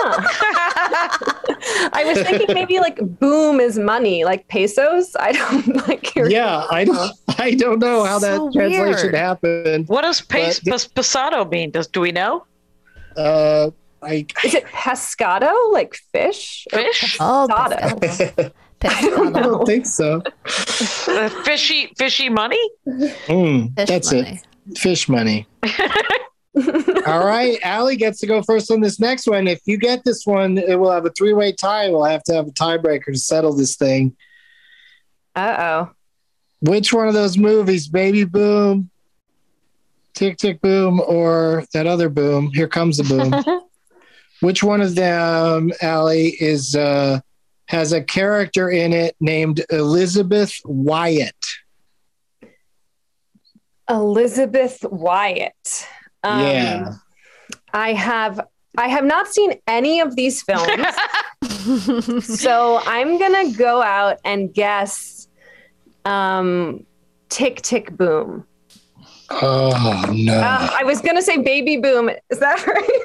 [SPEAKER 9] I was thinking maybe like boom is money, like pesos. I don't like.
[SPEAKER 6] I don't know how that translation happened.
[SPEAKER 7] What does pasado mean? Do we know?
[SPEAKER 9] Is it pescado, like fish?
[SPEAKER 7] Fish?
[SPEAKER 8] Oh,
[SPEAKER 9] pescado.
[SPEAKER 6] I don't think so.
[SPEAKER 7] Fishy money?
[SPEAKER 6] That's money. It. Fish money. All right, Allie gets to go first on this next one. If you get this one, it will have a 3-way tie. We'll have to have a tiebreaker to settle this thing.
[SPEAKER 9] Uh-oh.
[SPEAKER 6] Which one of those movies, Baby Boom, Tick Tick Boom, or that other boom, Here Comes the Boom? Which one of them, Allie, has a character in it named Elizabeth Wyatt?
[SPEAKER 9] Elizabeth Wyatt.
[SPEAKER 6] Yeah.
[SPEAKER 9] I have not seen any of these films. So I'm going to go out and guess Tick Tick Boom.
[SPEAKER 6] Oh, no.
[SPEAKER 9] I was going to say Baby Boom. Is that right?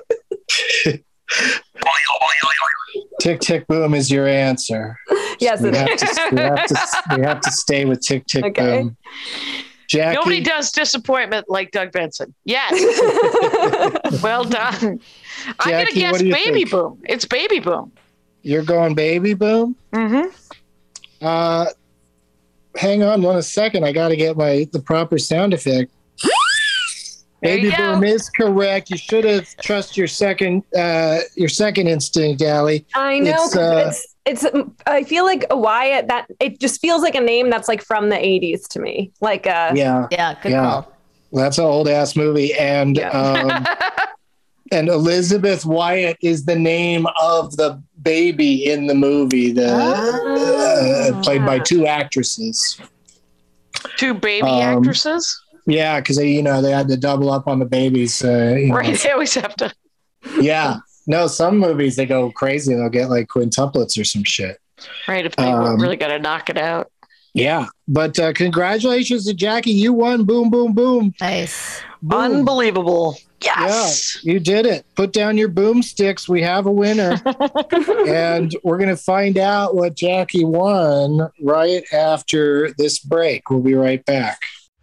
[SPEAKER 6] Tick Tick Boom is your answer.
[SPEAKER 9] Yes,
[SPEAKER 6] we have to stay with Tick Tick Boom. Jackie?
[SPEAKER 7] Nobody does disappointment like Doug Benson. Yes. Well done. I'm going to guess Baby Boom. It's Baby Boom.
[SPEAKER 6] You're going Baby Boom?
[SPEAKER 7] Mm-hmm.
[SPEAKER 6] Hang on one second. I got to get the proper sound effect. Baby Boom is correct. You should have trusted your second instinct, Allie.
[SPEAKER 9] I know. It's I feel like a Wyatt, that it just feels like a name that's like from the 80s to me. Like
[SPEAKER 8] good call.
[SPEAKER 6] Well, that's an old ass movie, and and Elizabeth Wyatt is the name of the baby in the movie, played by 2 actresses.
[SPEAKER 7] 2 baby actresses?
[SPEAKER 6] Yeah, because they had to double up on the babies.
[SPEAKER 7] Right, they always have to.
[SPEAKER 6] Yeah. No, some movies they go crazy and they'll get like quintuplets or some shit.
[SPEAKER 7] Right, if they really got to knock it out.
[SPEAKER 6] Yeah, but congratulations to Jackie. You won. Boom, boom, boom.
[SPEAKER 8] Nice.
[SPEAKER 6] Boom.
[SPEAKER 7] Unbelievable. Yes.
[SPEAKER 6] Yeah, you did it. Put down your boomsticks. We have a winner. And we're going to find out what Jackie won right after this break. We'll be right back.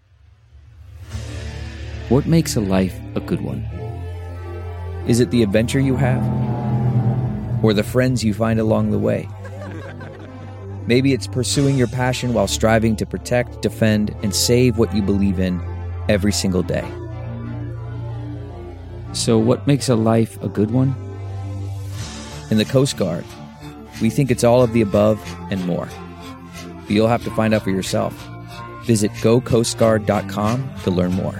[SPEAKER 12] What makes a life a good one? Is it the adventure you have? Or the friends you find along the way? Maybe it's pursuing your passion while striving to protect, defend, and save what you believe in every single day. So what makes a life a good one? In the Coast Guard, we think it's all of the above and more. But you'll have to find out for yourself. Visit gocoastguard.com to learn more.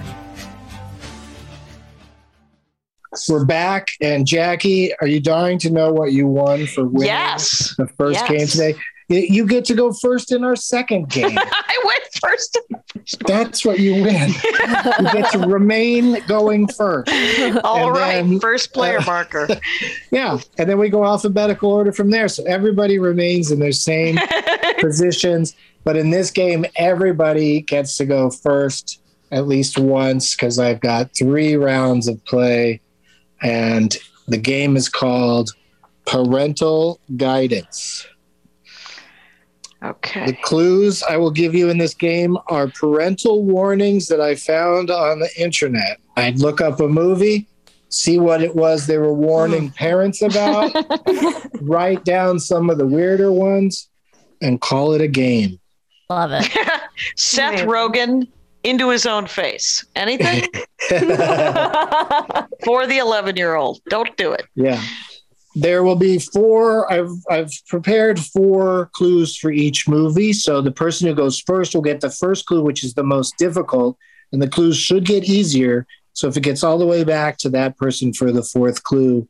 [SPEAKER 6] We're back, and Jackie, are you dying to know what you won for winning the first game today? You get to go first in our second game.
[SPEAKER 7] I went first.
[SPEAKER 6] That's what you win. You get to remain going first.
[SPEAKER 7] All right, first player marker.
[SPEAKER 6] Yeah, and then we go alphabetical order from there. So everybody remains in their same positions. But in this game, everybody gets to go first at least once because I've got 3 rounds of play. And the game is called Parental Guidance.
[SPEAKER 7] Okay.
[SPEAKER 6] The clues I will give you in this game are parental warnings that I found on the internet. I'd look up a movie, see what it was they were warning parents about, write down some of the weirder ones, and call it a game.
[SPEAKER 8] Love it.
[SPEAKER 7] Seth Rogen into his own face. Anything? For the 11-year-old. Don't do it.
[SPEAKER 6] Yeah. There will be 4. I've prepared 4 clues for each movie. So the person who goes first will get the first clue, which is the most difficult, and the clues should get easier. So if it gets all the way back to that person for the 4th clue,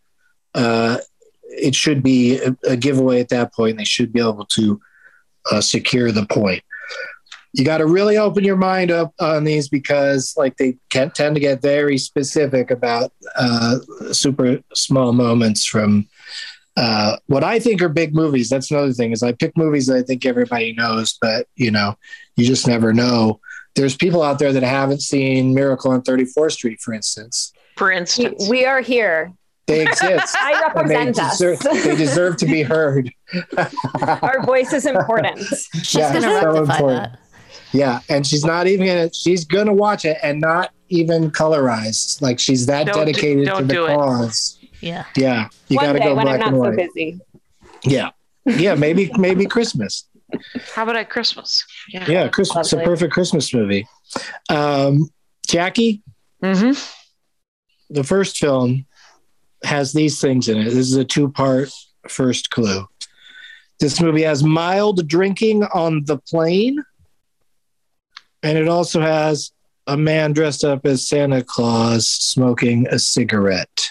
[SPEAKER 6] it should be a giveaway at that point. They should be able to secure the point. You got to really open your mind up on these because they can tend to get very specific about super small moments from what I think are big movies. That's another thing is I pick movies that I think everybody knows, but you just never know. There's people out there that haven't seen Miracle on 34th Street, for instance.
[SPEAKER 9] We are here.
[SPEAKER 6] They exist.
[SPEAKER 9] I represent us.
[SPEAKER 6] They deserve to be heard.
[SPEAKER 9] Our voice is important.
[SPEAKER 8] She's going to rectify that.
[SPEAKER 6] Yeah, and she's not even she's gonna watch it and not even colorized. Like she's that dedicated to the cause.
[SPEAKER 8] Yeah.
[SPEAKER 6] Yeah. You gotta go black and white.
[SPEAKER 9] So busy.
[SPEAKER 6] Yeah. Yeah, maybe Christmas.
[SPEAKER 7] How about at Christmas?
[SPEAKER 6] Yeah, Christmas. It's a perfect Christmas movie. Jackie?
[SPEAKER 7] Mm-hmm.
[SPEAKER 6] the first film has these things in it. This is a 2-part first clue. This movie has mild drinking on the plane, and it also has a man dressed up as Santa Claus smoking a cigarette.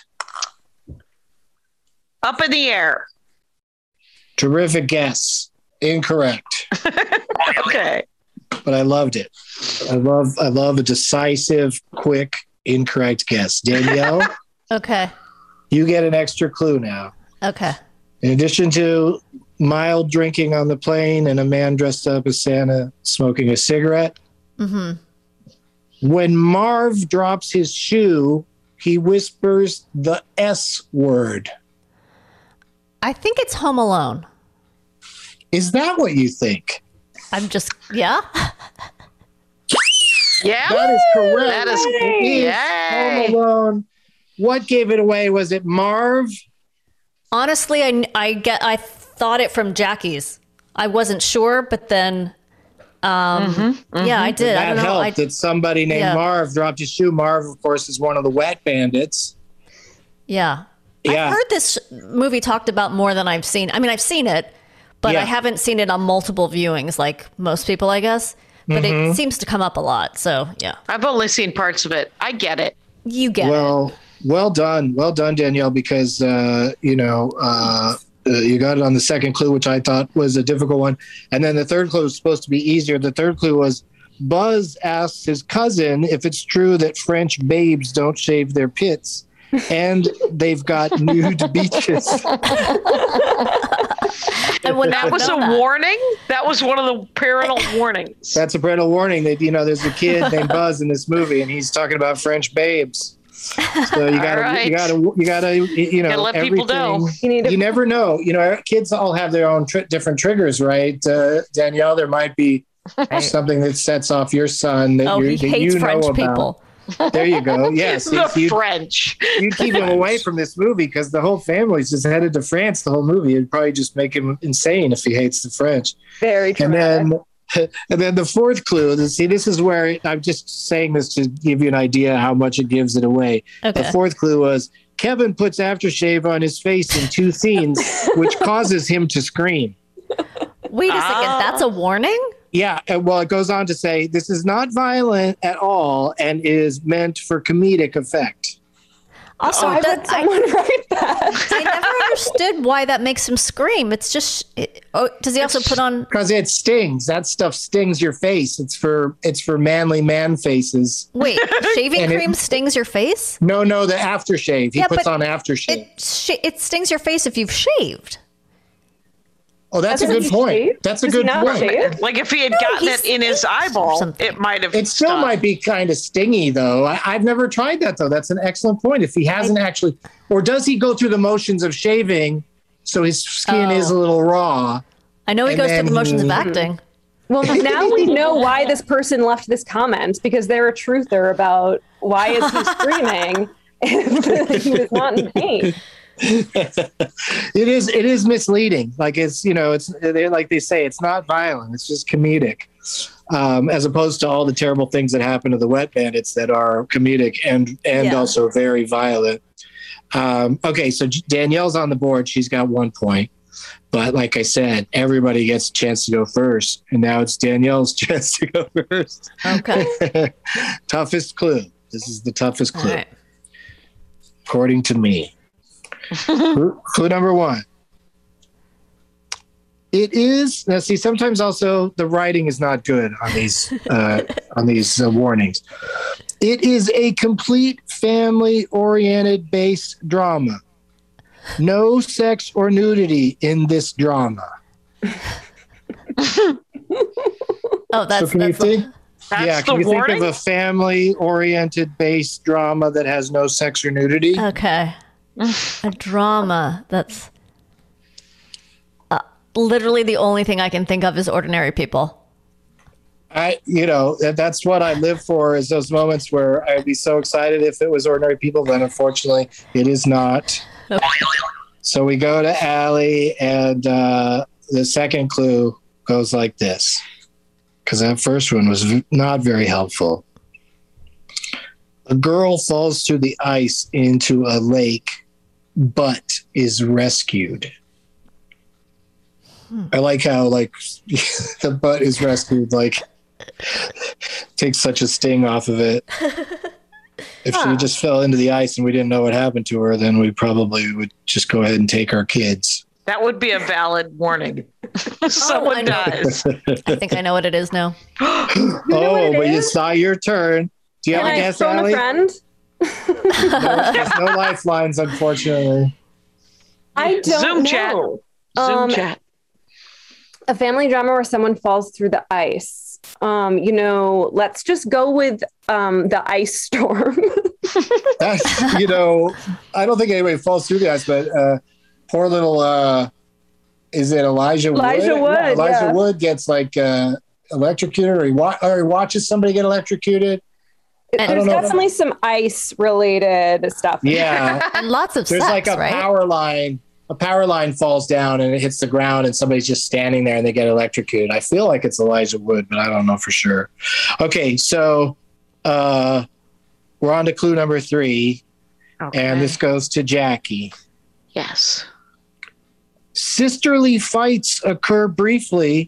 [SPEAKER 7] Up in the air.
[SPEAKER 6] Terrific guess. Incorrect.
[SPEAKER 7] Okay.
[SPEAKER 6] But I loved it. I love a decisive, quick, incorrect guess. Danielle?
[SPEAKER 8] Okay.
[SPEAKER 6] You get an extra clue now.
[SPEAKER 8] Okay.
[SPEAKER 6] In addition to mild drinking on the plane and a man dressed up as Santa smoking a cigarette, when Marv drops his shoe, he whispers the S word.
[SPEAKER 8] I think it's Home Alone.
[SPEAKER 6] Is that what you think?
[SPEAKER 8] I'm just, yeah.
[SPEAKER 7] Yeah.
[SPEAKER 6] That is correct.
[SPEAKER 7] That is
[SPEAKER 6] Home Alone. What gave it away? Was it Marv?
[SPEAKER 8] Honestly, I thought it from Jackie's. I wasn't sure, but then, yeah, I did.
[SPEAKER 6] That
[SPEAKER 8] I don't know.
[SPEAKER 6] helped that somebody named Marv dropped his shoe. Marv, of course, is one of the Wet Bandits.
[SPEAKER 8] Yeah. I've heard this movie talked about more than I've seen. I mean, I've seen it, but I haven't seen it on multiple viewings like most people, I guess. But it seems to come up a lot. So, yeah.
[SPEAKER 7] I've only seen parts of it. I get it.
[SPEAKER 8] You get it.
[SPEAKER 6] Well done. Well done, Danielle, because, you got it on the second clue, which I thought was a difficult one. And then the third clue was supposed to be easier. The third clue was Buzz asks his cousin if it's true that French babes don't shave their pits. And they've got nude beaches.
[SPEAKER 7] That was a warning? That was one of the parental warnings.
[SPEAKER 6] That's a parental warning that, there's a kid named Buzz in this movie and he's talking about French babes. So you gotta
[SPEAKER 7] let people know.
[SPEAKER 6] You never know. Kids all have their own different triggers, right? Danielle, there might be something that sets off your son that
[SPEAKER 8] he hates French people.
[SPEAKER 6] There you go. Yes,
[SPEAKER 7] French.
[SPEAKER 6] You'd keep him away from this movie because the whole family's just headed to France. The whole movie, it'd probably just make him insane if he hates the French.
[SPEAKER 9] Very true.
[SPEAKER 6] And then the fourth clue. This is where I'm just saying this to give you an idea how much it gives it away. Okay. The fourth clue was Kevin puts aftershave on his face in 2 scenes, which causes him to scream.
[SPEAKER 8] Wait a second. That's a warning?
[SPEAKER 6] Yeah, well, it goes on to say this is not violent at all and is meant for comedic effect.
[SPEAKER 8] Also,
[SPEAKER 9] I read someone write that.
[SPEAKER 8] I never understood why that makes him scream. It's just, does he also put on?
[SPEAKER 6] Because it stings. That stuff stings your face. It's for manly man faces.
[SPEAKER 8] Wait, shaving cream stings your face?
[SPEAKER 6] No, the aftershave. He puts on aftershave.
[SPEAKER 8] It stings your face if you've shaved.
[SPEAKER 6] Oh, that's a good point. That's a good point.
[SPEAKER 7] Like if he had gotten it in his eyeball, it might have.
[SPEAKER 6] It still might be kind of stingy, though. I've never tried that, though. That's an excellent point. If he hasn't actually, or does he go through the motions of shaving, so his skin is a little raw?
[SPEAKER 8] I know he goes through the motions of acting.
[SPEAKER 9] Well, now we know why this person left this comment because they're a truther about why is he screaming if he was not in pain.
[SPEAKER 6] It is misleading. Like it's like they say, it's not violent. It's just comedic, as opposed to all the terrible things that happen to the Wet Bandits that are comedic and also very violent. Okay, so Danielle's on the board. She's got 1 point. But like I said, everybody gets a chance to go first. And now it's Danielle's chance to go first.
[SPEAKER 8] Okay.
[SPEAKER 6] Toughest clue. This is the toughest clue.
[SPEAKER 8] Right.
[SPEAKER 6] According to me. Clue number 1. It is, now see, sometimes also the writing is not good on these warnings. It is a complete family-oriented based drama. No sex or nudity in this drama.
[SPEAKER 8] That's
[SPEAKER 6] can you think of a family-oriented based drama that has no sex or nudity?
[SPEAKER 8] Okay. A drama that's literally the only thing I can think of is Ordinary People.
[SPEAKER 6] That's what I live for, is those moments where I'd be so excited if it was Ordinary People, but unfortunately it is not. Okay. So we go to Allie, and the second clue goes like this, because that first one was not very helpful. A girl falls through the ice into a lake, but is rescued. I like how the butt is rescued, takes such a sting off of it. If she just fell into the ice and we didn't know what happened to her, then we probably would just go ahead and take our kids.
[SPEAKER 7] That would be a valid warning. Someone dies.
[SPEAKER 8] I think I know what it is now.
[SPEAKER 6] But it's not your turn. Do you have a guess, Allie?
[SPEAKER 9] A friend?
[SPEAKER 6] There's no lifelines, unfortunately.
[SPEAKER 9] I don't
[SPEAKER 7] Zoom
[SPEAKER 9] know.
[SPEAKER 7] Zoom chat.
[SPEAKER 9] A family drama where someone falls through the ice. Let's just go with the ice storm.
[SPEAKER 6] I don't think anybody falls through the ice, but poor little, is it Elijah Wood? Elijah Wood gets electrocuted, or he watches somebody get electrocuted.
[SPEAKER 9] There's definitely some ice related stuff.
[SPEAKER 6] Yeah.
[SPEAKER 8] And lots of
[SPEAKER 6] There's
[SPEAKER 8] sex, right?
[SPEAKER 6] power line. A power line falls down and it hits the ground and somebody's just standing there and they get electrocuted. I feel like it's Elijah Wood, but I don't know for sure. Okay, so we're on to clue number 3. Okay. And this goes to Jackie.
[SPEAKER 7] Yes.
[SPEAKER 6] Sisterly fights occur briefly.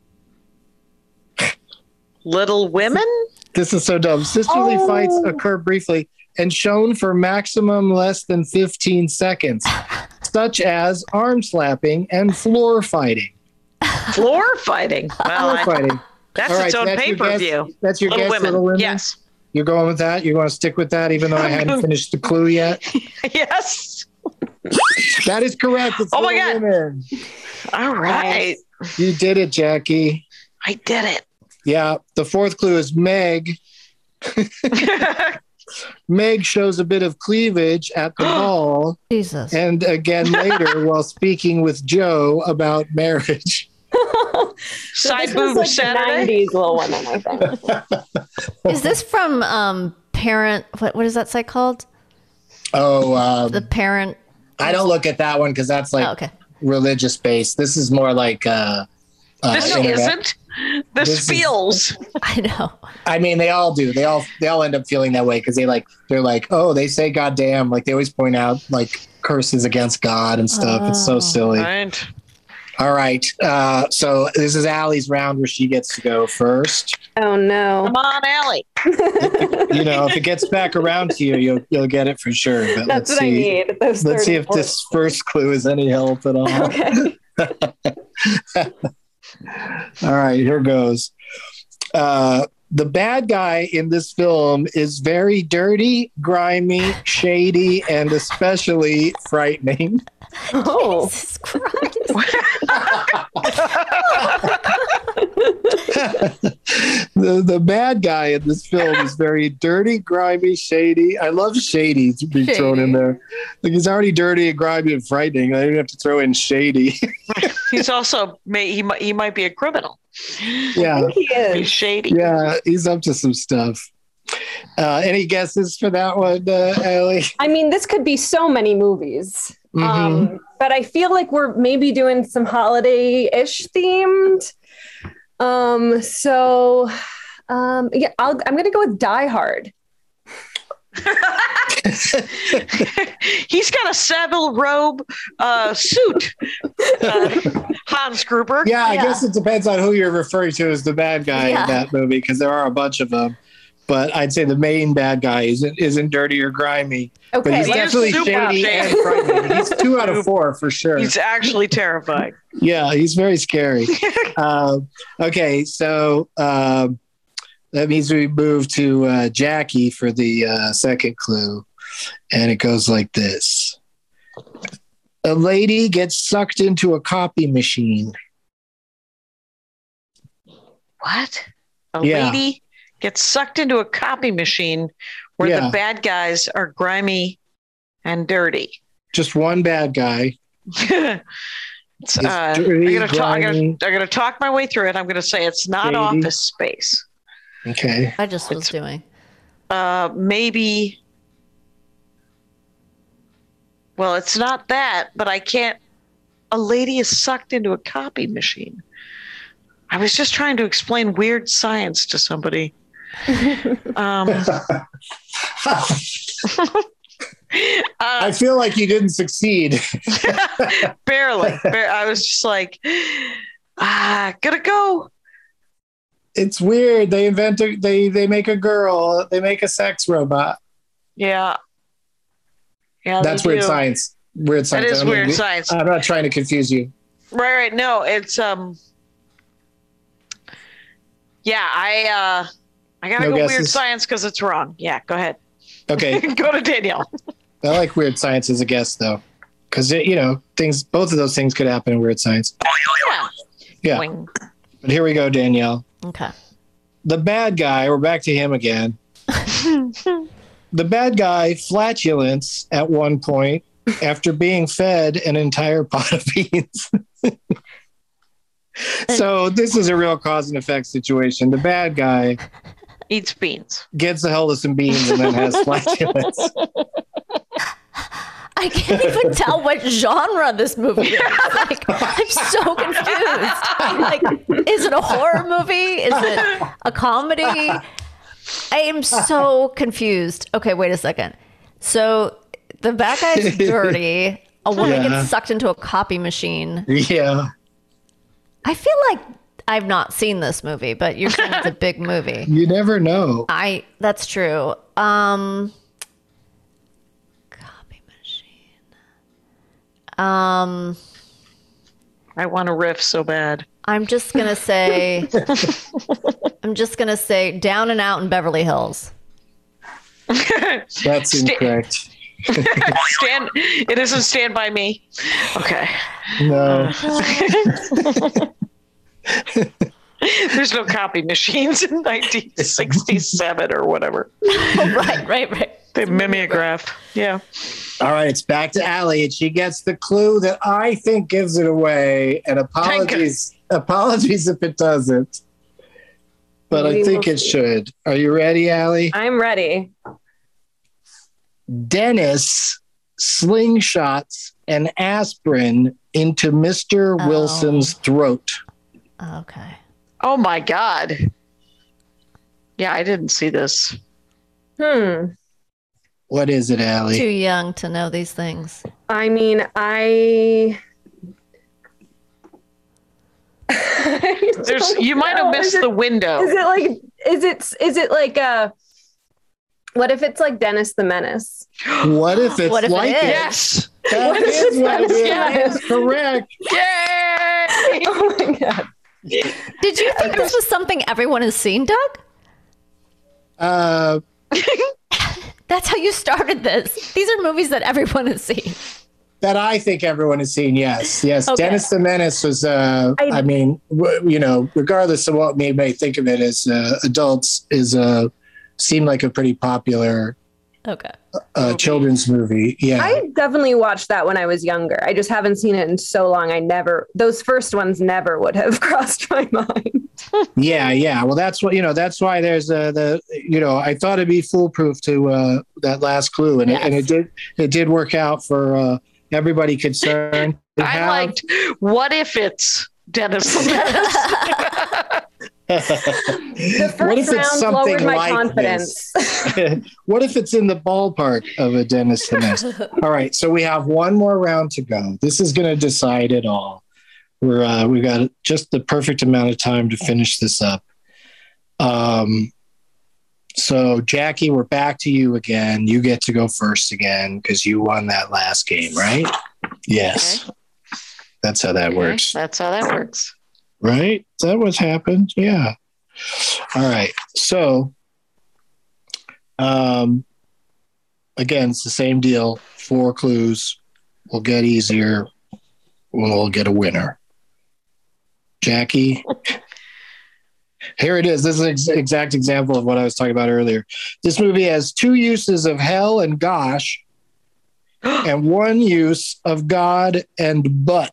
[SPEAKER 7] Little Women?
[SPEAKER 6] This is so dumb. Sisterly fights occur briefly and shown for maximum less than 15 seconds, such as arm slapping and floor fighting.
[SPEAKER 7] Floor fighting? Well,
[SPEAKER 6] floor fighting.
[SPEAKER 7] That's its own pay-per-view.
[SPEAKER 6] That's your guess, Little Women?
[SPEAKER 7] Yes.
[SPEAKER 6] You're going with that? You're going to stick with that, even though I hadn't finished the clue yet?
[SPEAKER 7] Yes.
[SPEAKER 6] That is correct. It's
[SPEAKER 7] my
[SPEAKER 6] Little
[SPEAKER 7] God.
[SPEAKER 6] Women.
[SPEAKER 7] All right.
[SPEAKER 6] You did it, Jackie.
[SPEAKER 7] I did it.
[SPEAKER 6] Yeah. The 4th clue is Meg. Meg shows a bit of cleavage at the ball.
[SPEAKER 8] Jesus.
[SPEAKER 6] And again later while speaking with Joe about marriage.
[SPEAKER 7] Side boob Saturday.
[SPEAKER 9] 90s Little Women, I think.
[SPEAKER 8] Is this from Parent? What is that site called?
[SPEAKER 6] Oh,
[SPEAKER 8] the Parent.
[SPEAKER 6] I don't look at that one because that's religious based. This is more like
[SPEAKER 7] this
[SPEAKER 6] internet.
[SPEAKER 7] isn't. This feels.
[SPEAKER 8] I know.
[SPEAKER 6] I mean, they all do. They all end up feeling that way because they're like, oh, they say goddamn. Like they always point out curses against God and stuff. It's so silly.
[SPEAKER 7] Right.
[SPEAKER 6] All right. So this is Allie's round where she gets to go first.
[SPEAKER 9] Oh no!
[SPEAKER 7] Come on, Allie.
[SPEAKER 6] If it gets back around to you, you'll get it for sure. But
[SPEAKER 9] That's what I need.
[SPEAKER 6] Let's see if this first clue is any help at all.
[SPEAKER 9] Okay.
[SPEAKER 6] All right, here goes. The bad guy in this film is very dirty, grimy, shady, and especially frightening.
[SPEAKER 9] Oh,
[SPEAKER 8] Jesus Christ.
[SPEAKER 6] The bad guy in this film is very dirty, grimy, shady. I love shady to be thrown in there. Like he's already dirty and grimy and frightening. I don't have to throw in shady.
[SPEAKER 7] He's also he might be a criminal.
[SPEAKER 6] Yeah,
[SPEAKER 9] I think he is.
[SPEAKER 7] He's shady.
[SPEAKER 6] Yeah, he's up to some stuff. Any guesses for that one, Allie?
[SPEAKER 9] I mean, this could be so many movies.
[SPEAKER 6] Mm-hmm.
[SPEAKER 9] But I feel like we're maybe doing some holiday-ish themed. I'm going to go with Die Hard.
[SPEAKER 7] He's got a Savile robe suit. Hans Gruber.
[SPEAKER 6] Yeah, I guess it depends on who you're referring to as the bad guy in that movie, because there are a bunch of them. But I'd say the main bad guy isn't dirty or grimy.
[SPEAKER 9] Okay,
[SPEAKER 6] but he's definitely shady and frightening. He's 2 out of 4 for sure.
[SPEAKER 7] He's actually terrifying.
[SPEAKER 6] Yeah, he's very scary. Okay, so that means we move to Jackie for the second clue. And it goes like this. A lady gets sucked into a copy machine.
[SPEAKER 7] What? A lady gets sucked into a copy machine where the bad guys are grimy and dirty.
[SPEAKER 6] Just one bad guy.
[SPEAKER 7] I'm gonna talk my way through it. I'm gonna say it's not Office Space.
[SPEAKER 6] Okay.
[SPEAKER 8] I just was doing.
[SPEAKER 7] Maybe. Well, it's not that, but I can't. A lady is sucked into a copy machine. I was just trying to explain weird science to somebody.
[SPEAKER 6] I feel like you didn't succeed.
[SPEAKER 7] Barely. I was just like, gotta go.
[SPEAKER 6] It's weird. They they make a girl. They make a sex robot.
[SPEAKER 7] Yeah. Yeah.
[SPEAKER 6] That's weird science. Weird science.
[SPEAKER 7] That is weird science.
[SPEAKER 6] I'm not trying to confuse you.
[SPEAKER 7] Right. No, it's yeah, I gotta go
[SPEAKER 6] guesses?
[SPEAKER 7] weird science because it's wrong. Yeah, go ahead.
[SPEAKER 6] Okay.
[SPEAKER 7] Go to Danielle.
[SPEAKER 6] I like weird science as a guess though, because both of those things could happen in weird science. Yeah.
[SPEAKER 7] Boing.
[SPEAKER 6] But here we go, Danielle.
[SPEAKER 8] Okay.
[SPEAKER 6] The bad guy. We're back to him again. The bad guy flatulence at one point after being fed an entire pot of beans. So this is a real cause and effect situation. The bad guy
[SPEAKER 7] eats beans,
[SPEAKER 6] gets a hold of some beans, and then has flatulence.
[SPEAKER 8] I can't even tell what genre this movie is. Like, I'm so confused. Like, is it a horror movie? Is it a comedy? I am so confused. Okay, wait a second. So the bad guy's dirty. A woman gets sucked into a copy machine.
[SPEAKER 6] Yeah.
[SPEAKER 8] I feel like I've not seen this movie, but you're saying it's a big movie.
[SPEAKER 6] You never know.
[SPEAKER 8] That's true. Copy machine.
[SPEAKER 7] I want to riff so bad.
[SPEAKER 8] I'm just gonna say Down and Out in Beverly Hills.
[SPEAKER 6] That's incorrect.
[SPEAKER 7] It isn't Stand By Me. Okay.
[SPEAKER 6] No.
[SPEAKER 7] There's no copy machines in 1967 or whatever.
[SPEAKER 8] Right.
[SPEAKER 7] The mimeograph. Yeah.
[SPEAKER 6] All right, it's back to Allie, and she gets the clue that I think gives it away. And apologies if it doesn't. But I think it should. Are you ready, Allie?
[SPEAKER 9] I'm ready.
[SPEAKER 6] Dennis slingshots an aspirin into Mr. Wilson's throat.
[SPEAKER 8] Okay.
[SPEAKER 7] Oh my God. Yeah, I didn't see this.
[SPEAKER 6] What is it, Allie?
[SPEAKER 8] Too young to know these things.
[SPEAKER 9] I mean,
[SPEAKER 7] you might have missed the window.
[SPEAKER 9] Is it like what if it's like Dennis the Menace?
[SPEAKER 6] What if it's like it?
[SPEAKER 7] Yes.
[SPEAKER 6] That is what it is. Correct.
[SPEAKER 7] Yay!
[SPEAKER 9] Oh my God.
[SPEAKER 8] Did you think this was something everyone has seen, Doug? That's how you started this. These are movies that everyone has seen.
[SPEAKER 6] That I think everyone has seen, yes. Okay. Dennis the Menace was, regardless of what we may think of it as adults, seemed like a pretty popular children's movie. Yeah.
[SPEAKER 9] I definitely watched that when I was younger. I just haven't seen it in so long. Those first ones never would have crossed my mind.
[SPEAKER 6] Yeah. Well, that's why there's I thought it'd be foolproof to that last clue. And it did work out for everybody concerned.
[SPEAKER 7] I liked, what if it's Dennis the Menace?
[SPEAKER 9] The first round lowered my confidence.
[SPEAKER 6] What if it's in the ballpark of a Dennis the Menace? All right, so we have one more round to go. This is going to decide it all. We've got just the perfect amount of time to finish this up. So Jackie, we're back to you again. You get to go first again because you won that last game, right? Yes. Okay. That's how that works.
[SPEAKER 7] That's how that works.
[SPEAKER 6] Right? Is that what's happened? Yeah. All right. So, again, it's the same deal. 4 clues will get easier. We'll get a winner. Jackie. Here it is. This is an exact example of what I was talking about earlier. This movie has 2 uses of hell and gosh, and 1 use of God and but.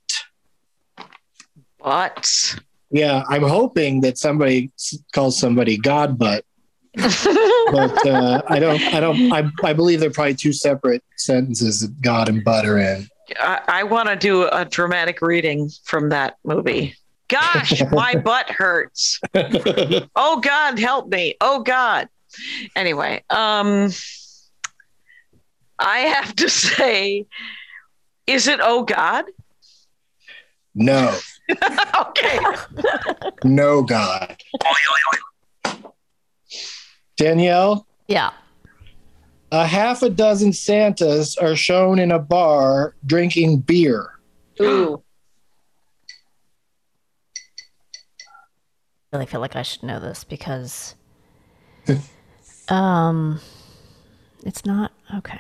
[SPEAKER 7] But.
[SPEAKER 6] Yeah, I'm hoping that somebody calls somebody God but. But I believe they're probably 2 separate sentences that God and but are in.
[SPEAKER 7] I want to do a dramatic reading from that movie. Gosh, my butt hurts. Oh God, help me. Oh God. Anyway, I have to say, is it Oh God?
[SPEAKER 6] No.
[SPEAKER 7] Okay.
[SPEAKER 6] No God. Danielle?
[SPEAKER 8] Yeah.
[SPEAKER 6] A half a dozen Santas are shown in a bar drinking beer.
[SPEAKER 9] Ooh.
[SPEAKER 8] I really feel like I should know this because it's not okay.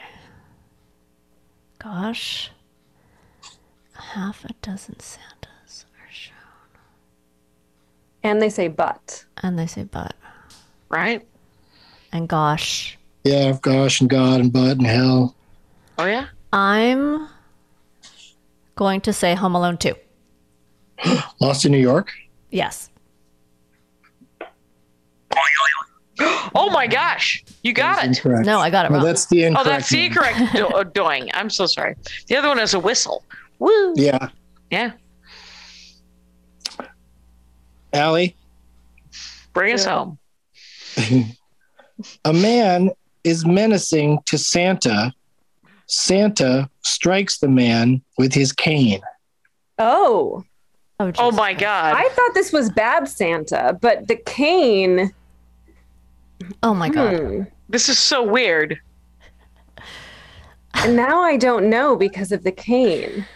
[SPEAKER 8] Gosh. Half a dozen Santas are shown.
[SPEAKER 9] And they say but.
[SPEAKER 7] Right?
[SPEAKER 8] And gosh.
[SPEAKER 6] Yeah, gosh and God and butt and hell.
[SPEAKER 7] Oh yeah?
[SPEAKER 8] I'm going to say Home Alone 2.
[SPEAKER 6] Lost in New York?
[SPEAKER 8] Yes.
[SPEAKER 7] Oh my gosh, you got it.
[SPEAKER 6] Incorrect.
[SPEAKER 8] No, I got it wrong.
[SPEAKER 6] That's the incorrect.
[SPEAKER 7] Oh, that's the incorrect doing. I'm so sorry. The other one is a whistle. Woo.
[SPEAKER 6] Yeah.
[SPEAKER 7] Yeah.
[SPEAKER 6] Allie?
[SPEAKER 7] Bring us home.
[SPEAKER 6] A man is menacing to Santa. Santa strikes the man with his cane.
[SPEAKER 9] Oh.
[SPEAKER 7] Oh my God.
[SPEAKER 9] I thought this was Bad Santa, but the cane.
[SPEAKER 8] Oh my God.
[SPEAKER 7] This is so weird.
[SPEAKER 9] And now I don't know because of the cane.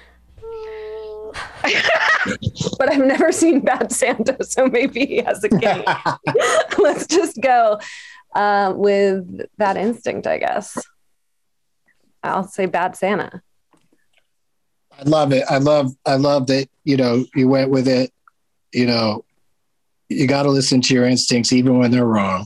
[SPEAKER 9] But I've never seen Bad Santa, so maybe he has a cane. Let's just go with that instinct, I guess. I'll say Bad Santa.
[SPEAKER 6] I love it. I love that, you went with it. You got to listen to your instincts even when they're wrong.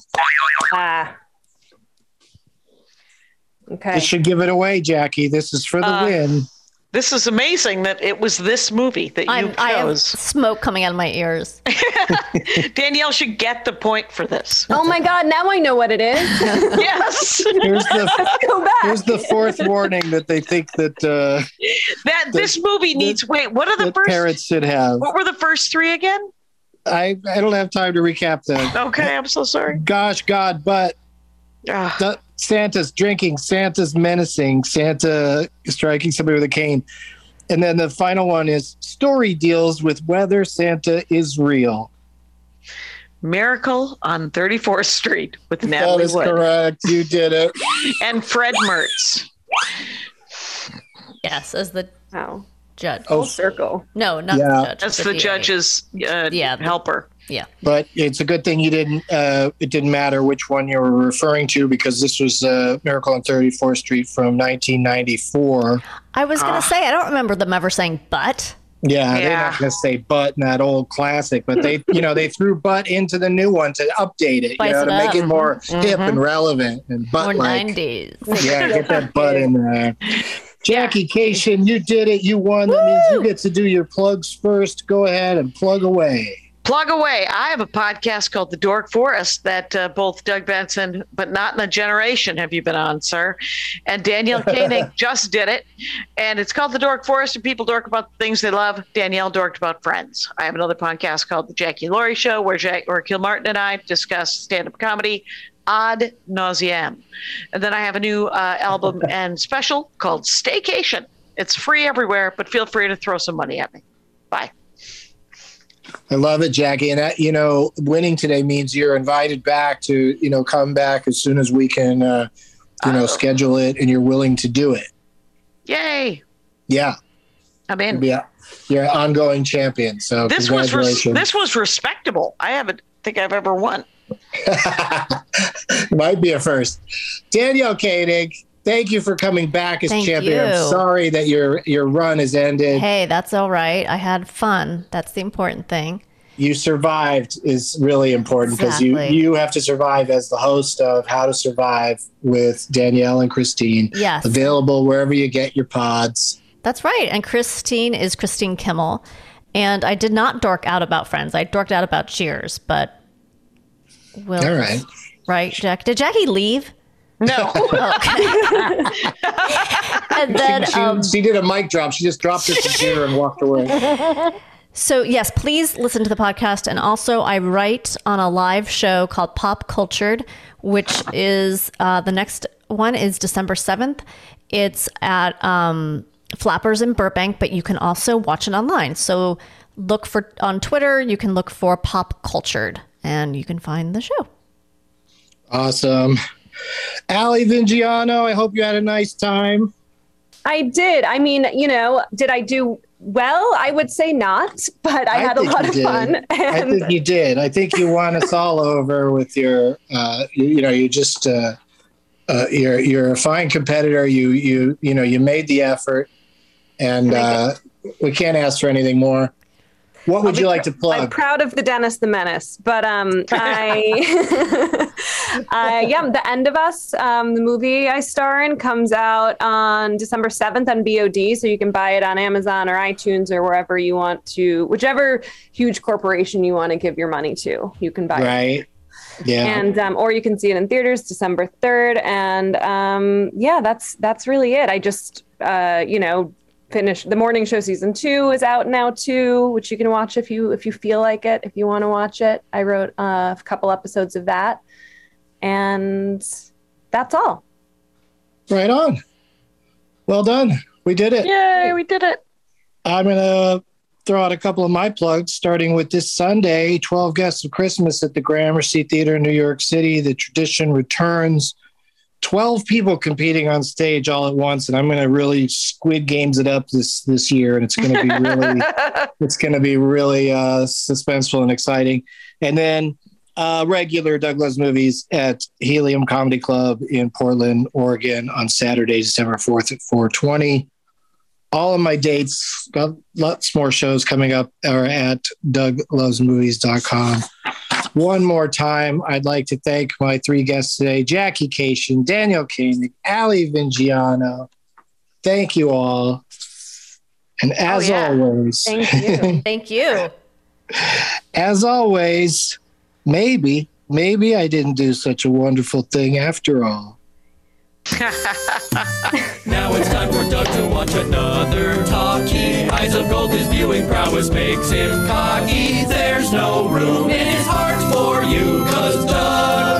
[SPEAKER 9] Okay.
[SPEAKER 6] This should give it away, Jackie. This is for the win.
[SPEAKER 7] This is amazing that it was this movie that you chose.
[SPEAKER 8] I have smoke coming out of my ears.
[SPEAKER 7] Danielle should get the point for this.
[SPEAKER 9] Oh my God, now I know what it is.
[SPEAKER 7] Yes.
[SPEAKER 6] Here's
[SPEAKER 9] Go back.
[SPEAKER 6] Here's the fourth warning that they think that
[SPEAKER 7] this movie needs. Wait, what are the first?
[SPEAKER 6] Parents should have.
[SPEAKER 7] What were the first three again?
[SPEAKER 6] I don't have time to recap them.
[SPEAKER 7] Okay, I'm so sorry.
[SPEAKER 6] Gosh, God, but Santa's drinking, Santa's menacing, Santa striking somebody with a cane. And then the final one is story deals with whether Santa is real.
[SPEAKER 7] Miracle on 34th Street with Natalie
[SPEAKER 6] That is
[SPEAKER 7] Wood.
[SPEAKER 6] correct. You did it.
[SPEAKER 7] And Fred Mertz.
[SPEAKER 8] Yes, as the judge.
[SPEAKER 9] Full circle.
[SPEAKER 8] No, not
[SPEAKER 6] Yeah.
[SPEAKER 8] the judge.
[SPEAKER 7] That's the judge's helper.
[SPEAKER 8] Yeah.
[SPEAKER 6] But it's a good thing you didn't. It didn't matter which one you were referring to because this was Miracle on 34th Street from 1994.
[SPEAKER 8] I was going to say, I don't remember them ever saying but.
[SPEAKER 6] Yeah, they're not going to say "but" in that old classic, but they, they threw "but" into the new one to update it,
[SPEAKER 8] Spice
[SPEAKER 6] to
[SPEAKER 8] it
[SPEAKER 6] make
[SPEAKER 8] up.
[SPEAKER 6] it more hip and relevant and
[SPEAKER 8] More
[SPEAKER 6] butt-like.
[SPEAKER 8] 90s.
[SPEAKER 6] Yeah, get that butt in there. Jackie Cation, you did it. You won. That means you get to do your plugs first. Go ahead and plug away.
[SPEAKER 7] Plug away. I have a podcast called The Dork Forest that both Doug Benson, but not in a generation, have you been on, sir? And Danielle Koenig just did it. And it's called The Dork Forest, and people dork about the things they love. Danielle dorked about Friends. I have another podcast called The Jackie Laurie Show, where Kilmartin and I discuss stand-up comedy ad nauseam. And then I have a new album and special called Staycation. It's free everywhere, but feel free to throw some money at me. Bye.
[SPEAKER 6] I love it, Jackie. And that, winning today means you're invited back to, come back as soon as we can, schedule it and you're willing to do it.
[SPEAKER 7] Yay.
[SPEAKER 6] Yeah.
[SPEAKER 7] I'm in.
[SPEAKER 6] Yeah. You're an ongoing champion. So
[SPEAKER 7] this was respectable. I think I've ever won.
[SPEAKER 6] Might be a first. Danielle Koenig, thank you for coming back as champion. I'm sorry that your run has ended.
[SPEAKER 8] Hey, that's all right. I had fun. That's the important thing.
[SPEAKER 6] You survived is really important because you have to survive as the host of How to Survive with Danielle and Christine.
[SPEAKER 8] Yes.
[SPEAKER 6] Available wherever you get your pods.
[SPEAKER 8] That's right. And Christine is Christine Kimmel. And I did not dork out about Friends. I dorked out about Cheers, but all right. Right, Jack. Did Jackie leave?
[SPEAKER 7] No.
[SPEAKER 8] Okay. And then
[SPEAKER 6] she did a mic drop. She just dropped her computer and walked away.
[SPEAKER 8] So, yes, please listen to the podcast. And also, I write on a live show called Pop Cultured, which is the next one is December 7th. It's at Flappers in Burbank, but you can also watch it online. So look for on Twitter, you can look for Pop Cultured, and you can find the show.
[SPEAKER 6] Awesome. Ali Vingiano, I hope you had a nice time.
[SPEAKER 9] I did. I mean, did I do well? I would say not, but I had a lot of fun. And
[SPEAKER 6] I think you did. I think you won us all over with your, you just, you're a fine competitor. You made the effort, and we can't ask for anything more. What would you like to plug?
[SPEAKER 9] I'm proud of the Dennis the Menace, but The End of Us, the movie I star in, comes out on December 7th on VOD, so you can buy it on Amazon or iTunes or wherever you want to, whichever huge corporation you want to give your money to, you can buy it.
[SPEAKER 6] Right. Yeah.
[SPEAKER 9] And or you can see it in theaters December 3rd, and that's really it. I just finished the Morning Show season 2 is out now too, which you can watch if you feel like it, if you want to watch it. I wrote a couple episodes of that, and that's all.
[SPEAKER 6] Right on. Well done. We did it.
[SPEAKER 7] Yay, we did it.
[SPEAKER 6] I'm gonna throw out a couple of my plugs, starting with this Sunday, 12 Guests of Christmas at the Gramercy Theater in New York City. The tradition returns. 12 people competing on stage all at once, and I'm going to really Squid Games it up this year, and it's going to be really suspenseful and exciting. And then regular Doug Loves Movies at Helium Comedy Club in Portland, Oregon on Saturday, December 4th at 4:20. All of my dates, got lots more shows coming up, are at DougLovesMovies.com. One more time, I'd like to thank my 3 guests today, Jackie Cation, Daniel Koenig, Ali Vingiano. Thank you all. And as always...
[SPEAKER 9] Thank you.
[SPEAKER 8] Thank you.
[SPEAKER 6] As always, maybe I didn't do such a wonderful thing after all.
[SPEAKER 5] Now it's time for Doug to watch another talkie. Eyes of gold, his viewing prowess makes him cocky. There's no room in his heart for you, 'cause Doug